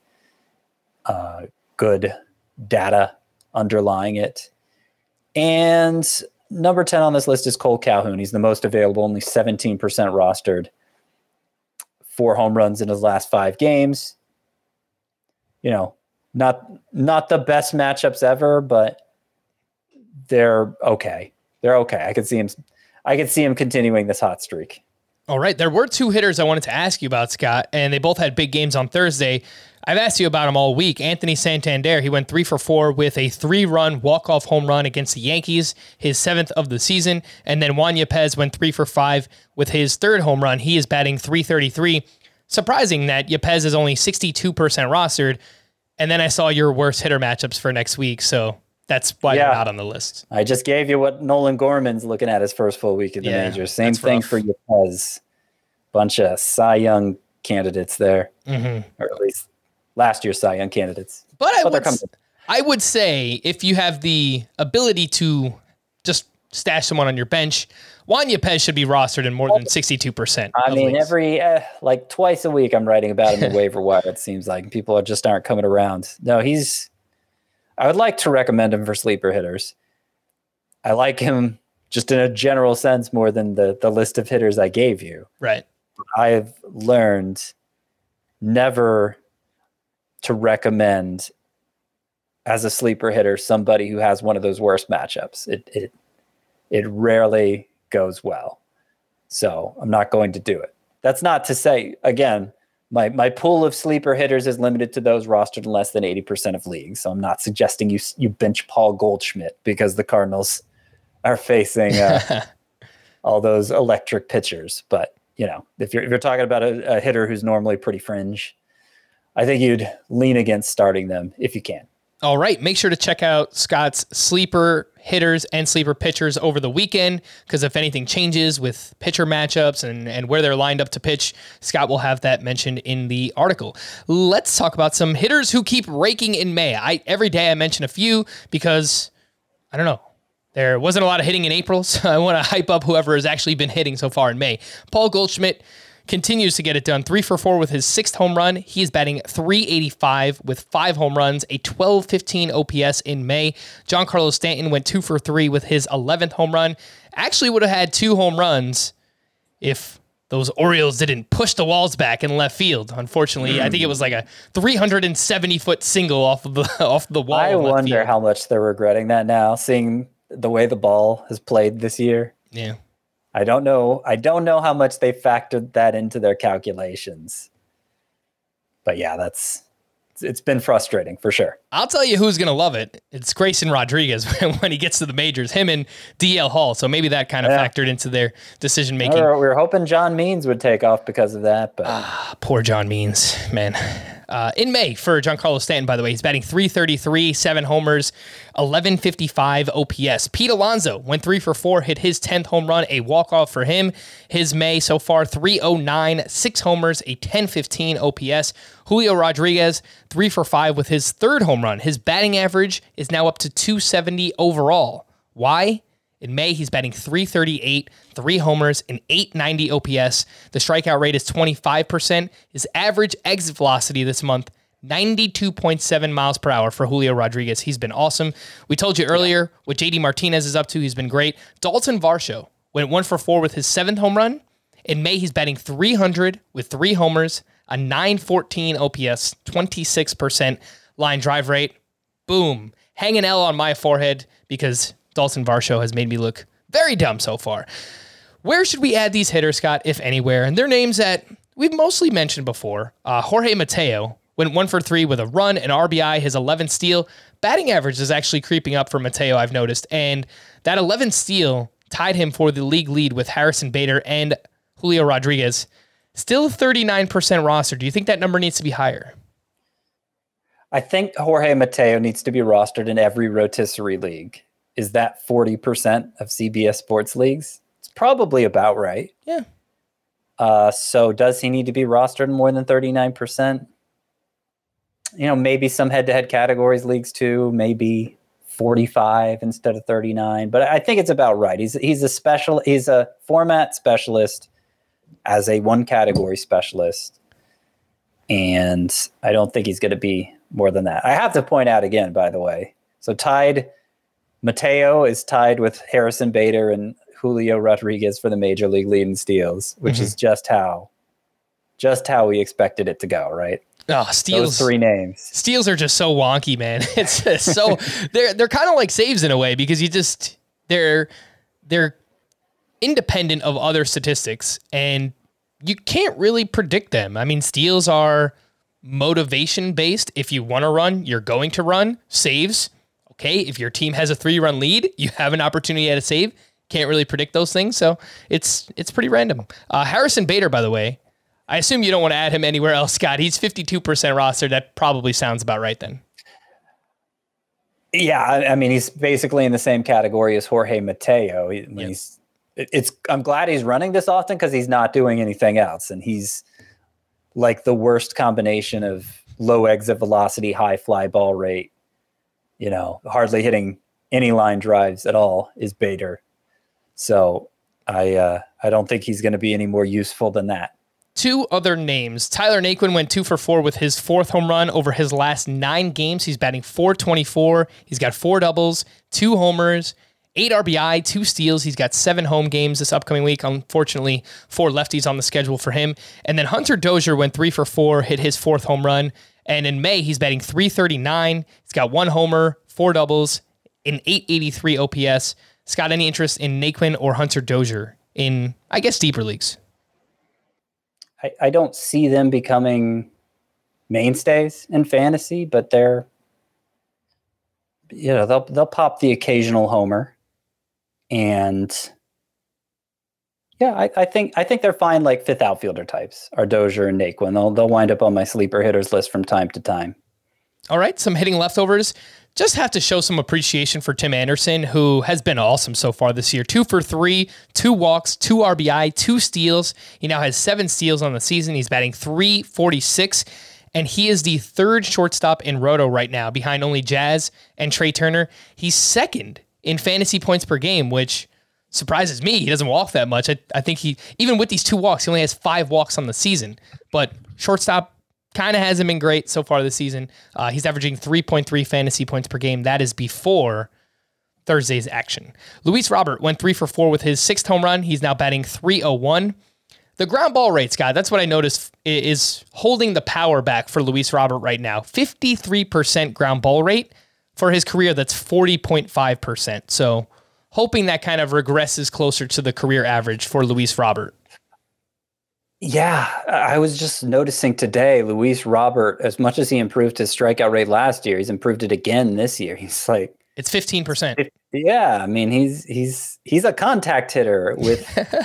good data underlying it. And number 10 on this list is Cole Calhoun. He's the most available, only 17% rostered. 4 home runs in his last 5 games. Not the best matchups ever, but they're okay. I could see him continuing this hot streak. All right. There were 2 hitters I wanted to ask you about, Scott, and they both had big games on Thursday. I've asked you about them all week. Anthony Santander, he went 3 for 4 with a 3-run walk-off home run against the Yankees, his 7th of the season. And then Juan Yepez went 3 for 5 with his 3rd home run. He is batting .333. Surprising that Yepez is only 62% rostered. And then I saw your worst hitter matchups for next week, so that's why you're not on the list. I just gave you what Nolan Gorman's looking at his first full week in the majors. Same thing for Yepez. Bunch of Cy Young candidates there, or at least last year's Cy Young candidates. But I would say if you have the ability to just stash someone on your bench, Juan Yepez should be rostered in more than 62%. I mean, every twice a week I'm writing about him in waiver wire. It seems like people just aren't coming around. No, I would like to recommend him for sleeper hitters. I like him just in a general sense more than the list of hitters I gave you. Right. I've learned never to recommend as a sleeper hitter somebody who has one of those worst matchups. It rarely goes well. So I'm not going to do it. That's not to say, again, my pool of sleeper hitters is limited to those rostered in less than 80% of leagues. So I'm not suggesting you bench Paul Goldschmidt because the Cardinals are facing all those electric pitchers. But, if you're talking about a hitter who's normally pretty fringe, I think you'd lean against starting them if you can. All right. Make sure to check out Scott's sleeper hitters and sleeper pitchers over the weekend, because if anything changes with pitcher matchups and where they're lined up to pitch, Scott will have that mentioned in the article. Let's talk about some hitters who keep raking in May. Every day I mention a few because, I don't know, there wasn't a lot of hitting in April, so I want to hype up whoever has actually been hitting so far in May. Paul Goldschmidt continues to get it done. 3 for 4 with his 6th home run. He is batting .385 with 5 home runs, a 12.15 OPS in May. Giancarlo Stanton went 2 for 3 with his 11th home run. Actually would have had 2 home runs if those Orioles didn't push the walls back in left field. Unfortunately, I think it was like a 370-foot single off the wall. I wonder how much they're regretting that now, seeing the way the ball has played this year. Yeah. I don't know how much they factored that into their calculations. But yeah, it's been frustrating for sure. I'll tell you who's going to love it. It's Grayson Rodriguez when he gets to the majors, him and DL Hall. So maybe that kind of factored into their decision making. We were hoping John Means would take off because of that, but poor John Means, man. In May for Giancarlo Stanton, by the way, he's batting .333, 7 homers, 11.55 OPS. Pete Alonso went 3 for 4, hit his 10th home run, a walk-off for him. His May so far, .309, 6 homers, a 10.15 OPS. Julio Rodriguez, 3 for 5 with his 3rd home run. His batting average is now up to .270 overall. Why? In May, he's batting .338, 3 homers, and .890 OPS. The strikeout rate is 25%. His average exit velocity this month, 92.7 miles per hour for Julio Rodriguez. He's been awesome. We told you earlier what JD Martinez is up to. He's been great. Dalton Varsho went 1 for 4 with his 7th home run. In May, he's batting .300 with 3 homers, a .914 OPS, 26% line drive rate. Boom. Hang an L on my forehead because Dalton Varsho has made me look very dumb so far. Where should we add these hitters, Scott, if anywhere? And they're names that we've mostly mentioned before. Jorge Mateo went 1 for 3 with a run, an RBI, his 11th steal. Batting average is actually creeping up for Mateo, I've noticed. And that 11th steal tied him for the league lead with Harrison Bader and Julio Rodriguez. Still 39% roster. Do you think that number needs to be higher? I think Jorge Mateo needs to be rostered in every rotisserie league. Is that 40% of CBS sports leagues? It's probably about right. Yeah. So does he need to be rostered in more than 39%? Maybe some head-to-head categories leagues too, maybe 45 instead of 39. But I think it's about right. He's a format specialist as a one category specialist. And I don't think he's going to be more than that. I have to point out again, by the way. So Mateo is tied with Harrison Bader and Julio Rodriguez for the major league lead in steals, which is just how we expected it to go, right? Oh, steals. Those 3 names. Steals are just so wonky, man. It's just so they're kind of like saves in a way because they're independent of other statistics and you can't really predict them. I mean, steals are motivation based. If you want to run, you're going to run. Saves, okay. If your team has a 3-run lead, you have an opportunity at a save. Can't really predict those things, so it's pretty random. Harrison Bader, by the way, I assume you don't want to add him anywhere else, Scott. He's 52% roster. That probably sounds about right then. Yeah, I mean, he's basically in the same category as Jorge Mateo. I'm glad he's running this often because he's not doing anything else, and he's like the worst combination of low exit velocity, high fly ball rate. Hardly hitting any line drives at all is Bader. So I don't think he's going to be any more useful than that. 2 other names. Tyler Naquin went 2 for 4 with his 4th home run over his last 9 games. He's batting .424. He's got 4 doubles, 2 homers, 8 RBI, 2 steals. He's got 7 home games this upcoming week. Unfortunately, 4 lefties on the schedule for him. And then Hunter Dozier went 3 for 4, hit his 4th home run. And in May, he's batting .339. He's got 1 homer, 4 doubles, an .883 OPS. Scott, any interest in Naquin or Hunter Dozier in, I guess, deeper leagues? I don't see them becoming mainstays in fantasy, but they'll pop the occasional homer. And yeah, I think they're fine, like 5th outfielder types are Dozier and Naquin. They'll wind up on my sleeper hitters list from time to time. All right, some hitting leftovers. Just have to show some appreciation for Tim Anderson, who has been awesome so far this year. 2 for 3, 2 walks, 2 RBI, 2 steals. He now has 7 steals on the season. He's batting .346, and he is the 3rd shortstop in Roto right now, behind only Jazz and Trey Turner. He's 2nd in fantasy points per game, which surprises me. He doesn't walk that much. I think even with these 2 walks, he only has 5 walks on the season. But shortstop kind of hasn't been great so far this season. He's averaging 3.3 fantasy points per game. That is before Thursday's action. Luis Robert went 3 for 4 with his 6th home run. He's now batting .301. The ground ball rate, Scott, that's what I noticed is holding the power back for Luis Robert right now. 53% ground ball rate. For his career, that's 40.5%. So hoping that kind of regresses closer to the career average for Luis Robert. Yeah, I was just noticing today, Luis Robert, as much as he improved his strikeout rate last year, he's improved it again this year. He's like, it's 15%. Yeah, I mean, he's a contact hitter with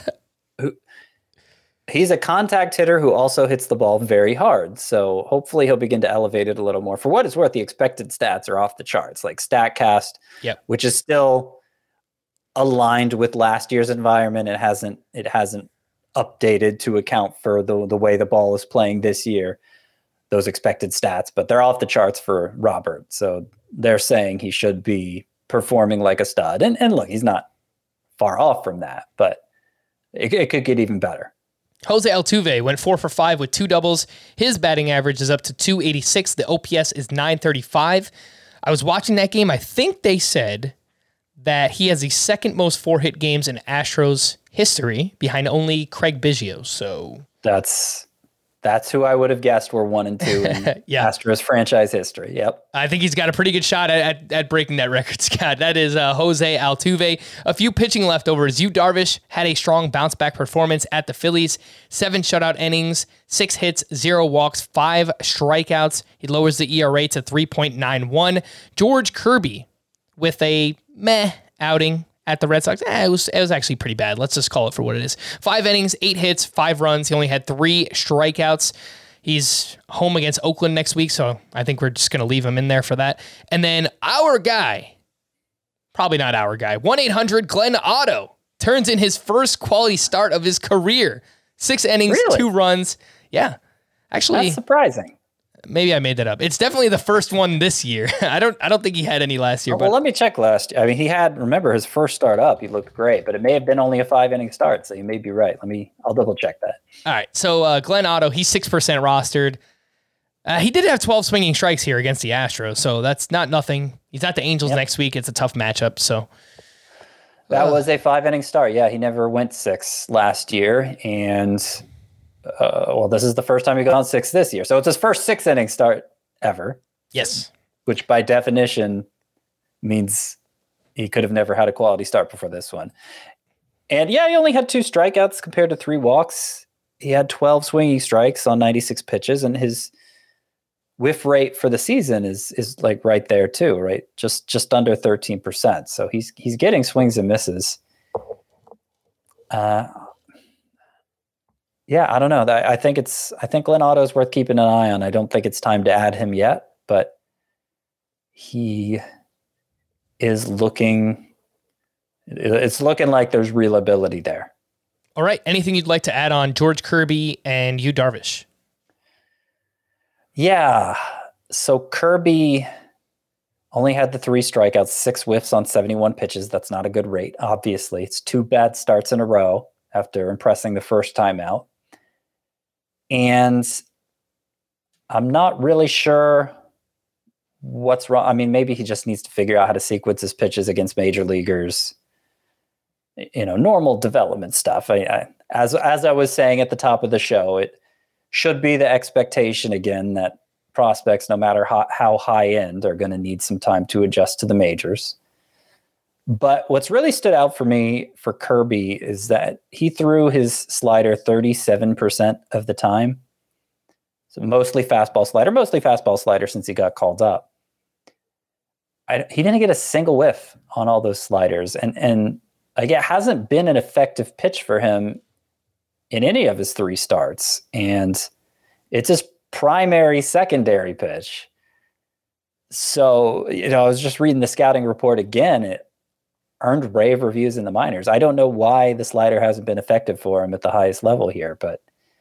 he's a contact hitter who also hits the ball very hard. So hopefully he'll begin to elevate it a little more. For what it's worth, the expected stats are off the charts, like StatCast, which is still aligned with last year's environment. It hasn't updated to account for the way the ball is playing this year, those expected stats, but they're off the charts for Robert. So they're saying he should be performing like a stud. And look, he's not far off from that, but it could get even better. Jose Altuve went 4 for 5 with 2 doubles. His batting average is up to 286. The OPS is 935. I was watching that game. I think they said that he has the second most 4-hit games in Astros history, behind only Craig Biggio. So that's who I would have guessed were 1 and 2 in yeah. Astros franchise history. Yep. I think he's got a pretty good shot at breaking that record, Scott. That is Jose Altuve. A few pitching leftovers. Yu Darvish had a strong bounce-back performance at the Phillies. 7 shutout innings, 6 hits, 0 walks, 5 strikeouts. He lowers the ERA to 3.91. George Kirby with a meh outing at the Red Sox. It was actually pretty bad. Let's just call it for what it is. 5 innings, 8 hits, 5 runs. He only had 3 strikeouts. He's home against Oakland next week, so I think we're just going to leave him in there for that. And then our guy, probably not our guy, 1-800 Glenn Otto turns in his first quality start of his career. 6 innings, Really? 2 runs. Yeah. Actually, That's surprising. maybe I made that up. It's definitely the first one this year. I don't think he had any last year. Well, let me check last. I mean, remember his first start up, he looked great, but it may have been only a 5-inning start, so you may be right. I'll double check that. All right, so Glenn Otto, he's 6% rostered. He did have 12 swinging strikes here against the Astros, so that's not nothing. He's at the Angels next week. It's a tough matchup, so. That was a 5-inning start. Yeah, he never went 6 last year, and this is the first time he got on 6 this year. So it's his first 6-inning start ever. Yes. Which by definition means he could have never had a quality start before this one. And yeah, he only had 2 strikeouts compared to 3 walks. He had 12 swinging strikes on 96 pitches, and his whiff rate for the season is like right there too, right? Just under 13%. So he's getting swings and misses. Yeah, I don't know. I think Glenn Otto is worth keeping an eye on. I don't think it's time to add him yet, but he is looking. It's looking like there's real ability there. All right. Anything you'd like to add on George Kirby and Yu Darvish? Yeah. So Kirby only had the 3 strikeouts, 6 whiffs on 71 pitches. That's not a good rate. Obviously, it's 2 bad starts in a row after impressing the first time out. And I'm not really sure what's wrong. I mean, maybe he just needs to figure out how to sequence his pitches against major leaguers. Normal development stuff. As I was saying at the top of the show, it should be the expectation again that prospects, no matter how high end, are going to need some time to adjust to the majors. But what's really stood out for me for Kirby is that he threw his slider 37% of the time. So mostly fastball slider since he got called up. He didn't get a single whiff on all those sliders. And it hasn't been an effective pitch for him in any of his 3 starts. And it's his primary secondary pitch. So, I was just reading the scouting report again. It earned rave reviews in the minors. I don't know why the slider hasn't been effective for him at the highest level here, but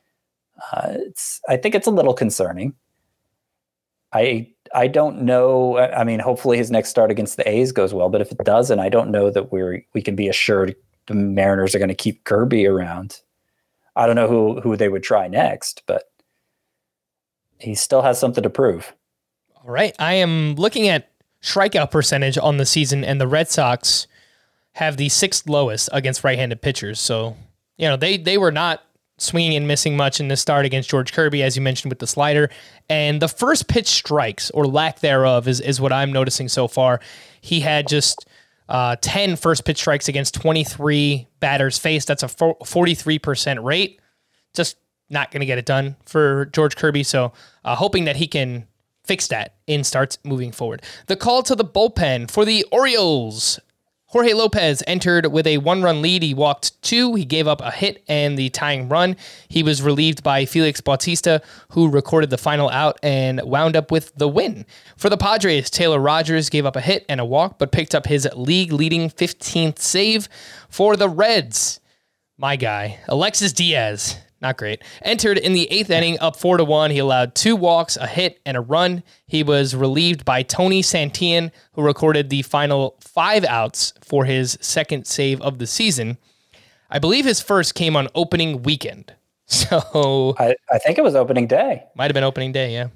I think it's a little concerning. I don't know. I mean, hopefully his next start against the A's goes well, but if it doesn't, I don't know that we can be assured the Mariners are going to keep Kirby around. I don't know who they would try next, but he still has something to prove. All right. I am looking at strikeout percentage on the season, and the Red Sox have the 6th lowest against right-handed pitchers. So, they were not swinging and missing much in this start against George Kirby, as you mentioned with the slider. And the first pitch strikes, or lack thereof, is what I'm noticing so far. He had just 10 first pitch strikes against 23 batters faced. That's a 43% rate. Just not going to get it done for George Kirby. So hoping that he can fix that in starts moving forward. The call to the bullpen for the Orioles. Jorge Lopez entered with a 1-run lead. He walked 2. He gave up a hit and the tying run. He was relieved by Felix Bautista, who recorded the final out and wound up with the win. For the Padres, Taylor Rogers gave up a hit and a walk, but picked up his league-leading 15th save. For the Reds, my guy, Alexis Diaz, Not great. Entered in the 8th inning, up 4-1. He allowed 2 walks, a hit, and a run. He was relieved by Tony Santillan, who recorded the final 5 outs for his second save of the season. I believe his first came on opening weekend. So I think it was opening day. Might have been opening day, yeah.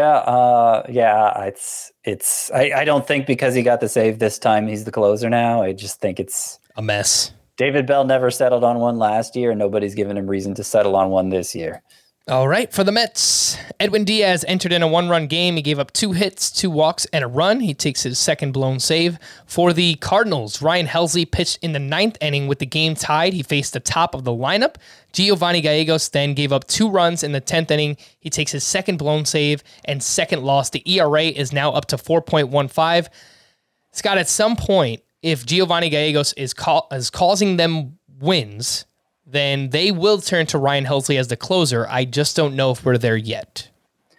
Yeah. I don't think because he got the save this time, he's the closer now. I just think it's a mess. David Bell never settled on one last year, and nobody's given him reason to settle on one this year. All right, for the Mets, Edwin Diaz entered in a 1-run game. He gave up 2 hits, 2 walks, and a run. He takes his second blown save. For the Cardinals, Ryan Helsley pitched in the 9th inning with the game tied. He faced the top of the lineup. Giovanni Gallegos then gave up 2 runs in the 10th inning. He takes his second blown save and second loss. The ERA is now up to 4.15. Scott, at some point, if Giovanni Gallegos is causing them wins, then they will turn to Ryan Helsley as the closer. I just don't know if we're there yet.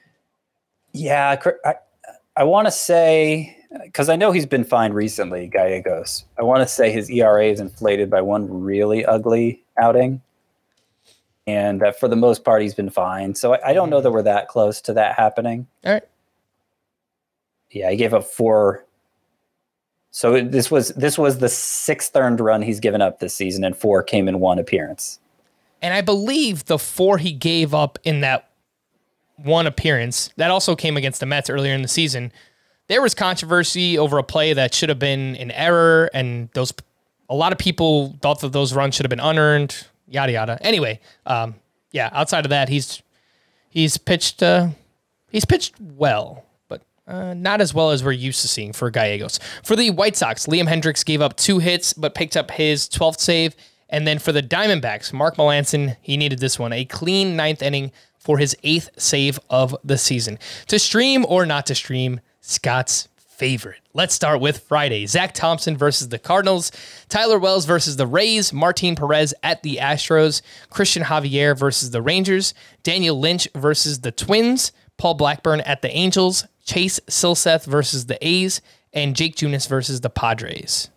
Yeah, I want to say, because I know he's been fine recently, Gallegos. I want to say his ERA is inflated by one really ugly outing. And for the most part, he's been fine. So I don't know that we're that close to that happening. All right. Yeah, he gave up 4. So this was the 6th earned run he's given up this season, and 4 came in 1 appearance. And I believe the 4 he gave up in that 1 appearance, that also came against the Mets earlier in the season. There was controversy over a play that should have been an error, and a lot of people thought that those runs should have been unearned, yada yada. Anyway, outside of that, he's pitched well. Not as well as we're used to seeing for Gallegos. For the White Sox, Liam Hendriks gave up 2 hits, but picked up his 12th save. And then for the Diamondbacks, Mark Melancon, he needed this one. A clean 9th inning for his 8th save of the season. To stream or not to stream, Scott's favorite. Let's start with Friday. Zach Thompson versus the Cardinals. Tyler Wells versus the Rays. Martin Perez at the Astros. Christian Javier versus the Rangers. Daniel Lynch versus the Twins. Paul Blackburn at the Angels. Chase Silseth versus the A's, and Jake Junis versus the Padres.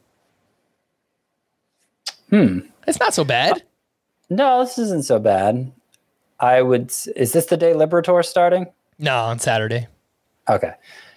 It's not so bad. No, this isn't so bad. Is this the day Liberatore starting? No, on Saturday. Okay.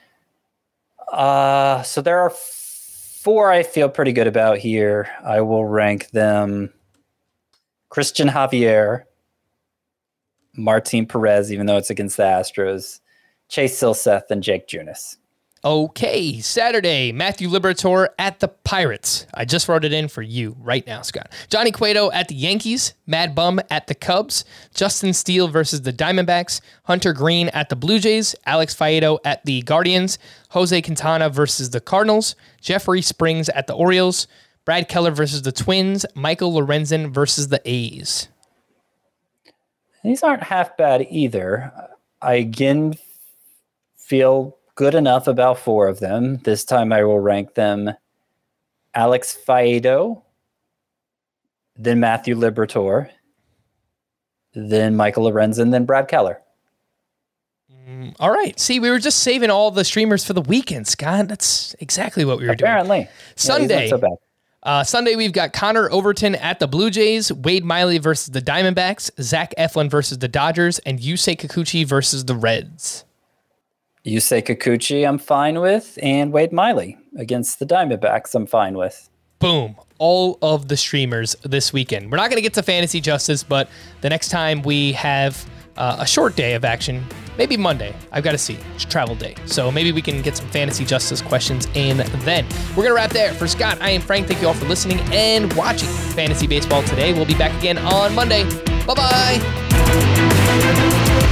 So there are 4 I feel pretty good about here. I will rank them Christian Javier, Martin Perez, even though it's against the Astros, Chase Silseth, and Jake Junis. Okay, Saturday, Matthew Liberatore at the Pirates. I just wrote it in for you right now, Scott. Johnny Cueto at the Yankees. Mad Bum at the Cubs. Justin Steele versus the Diamondbacks. Hunter Green at the Blue Jays. Alex Faedo at the Guardians. Jose Quintana versus the Cardinals. Jeffrey Springs at the Orioles. Brad Keller versus the Twins. Michael Lorenzen versus the A's. These aren't half bad either. I again feel good enough about 4 of them. This time I will rank them Alex Faedo, then Matthew Liberatore, then Michael Lorenzen, then Brad Keller. All right. See, we were just saving all the streamers for the weekend, Scott. That's exactly what we were doing. Apparently. Sunday. Yeah, not so bad. Sunday, we've got Connor Overton at the Blue Jays, Wade Miley versus the Diamondbacks, Zach Eflin versus the Dodgers, and Yusei Kikuchi versus the Reds. Yusei Kikuchi, I'm fine with, and Wade Miley against the Diamondbacks, I'm fine with. Boom. All of the streamers this weekend. We're not going to get to Fantasy Justice, but the next time we have a short day of action, maybe Monday. I've got to see. It's travel day. So maybe we can get some Fantasy Justice questions in then. We're going to wrap there. For Scott, I am Frank. Thank you all for listening and watching Fantasy Baseball today. We'll be back again on Monday. Bye-bye.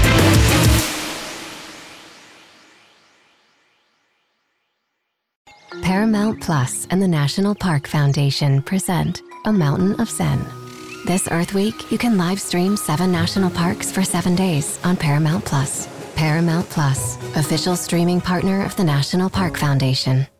Paramount Plus and the National Park Foundation present A Mountain of Zen. This Earth Week, you can live stream 7 national parks for 7 days on Paramount Plus. Paramount Plus, official streaming partner of the National Park Foundation.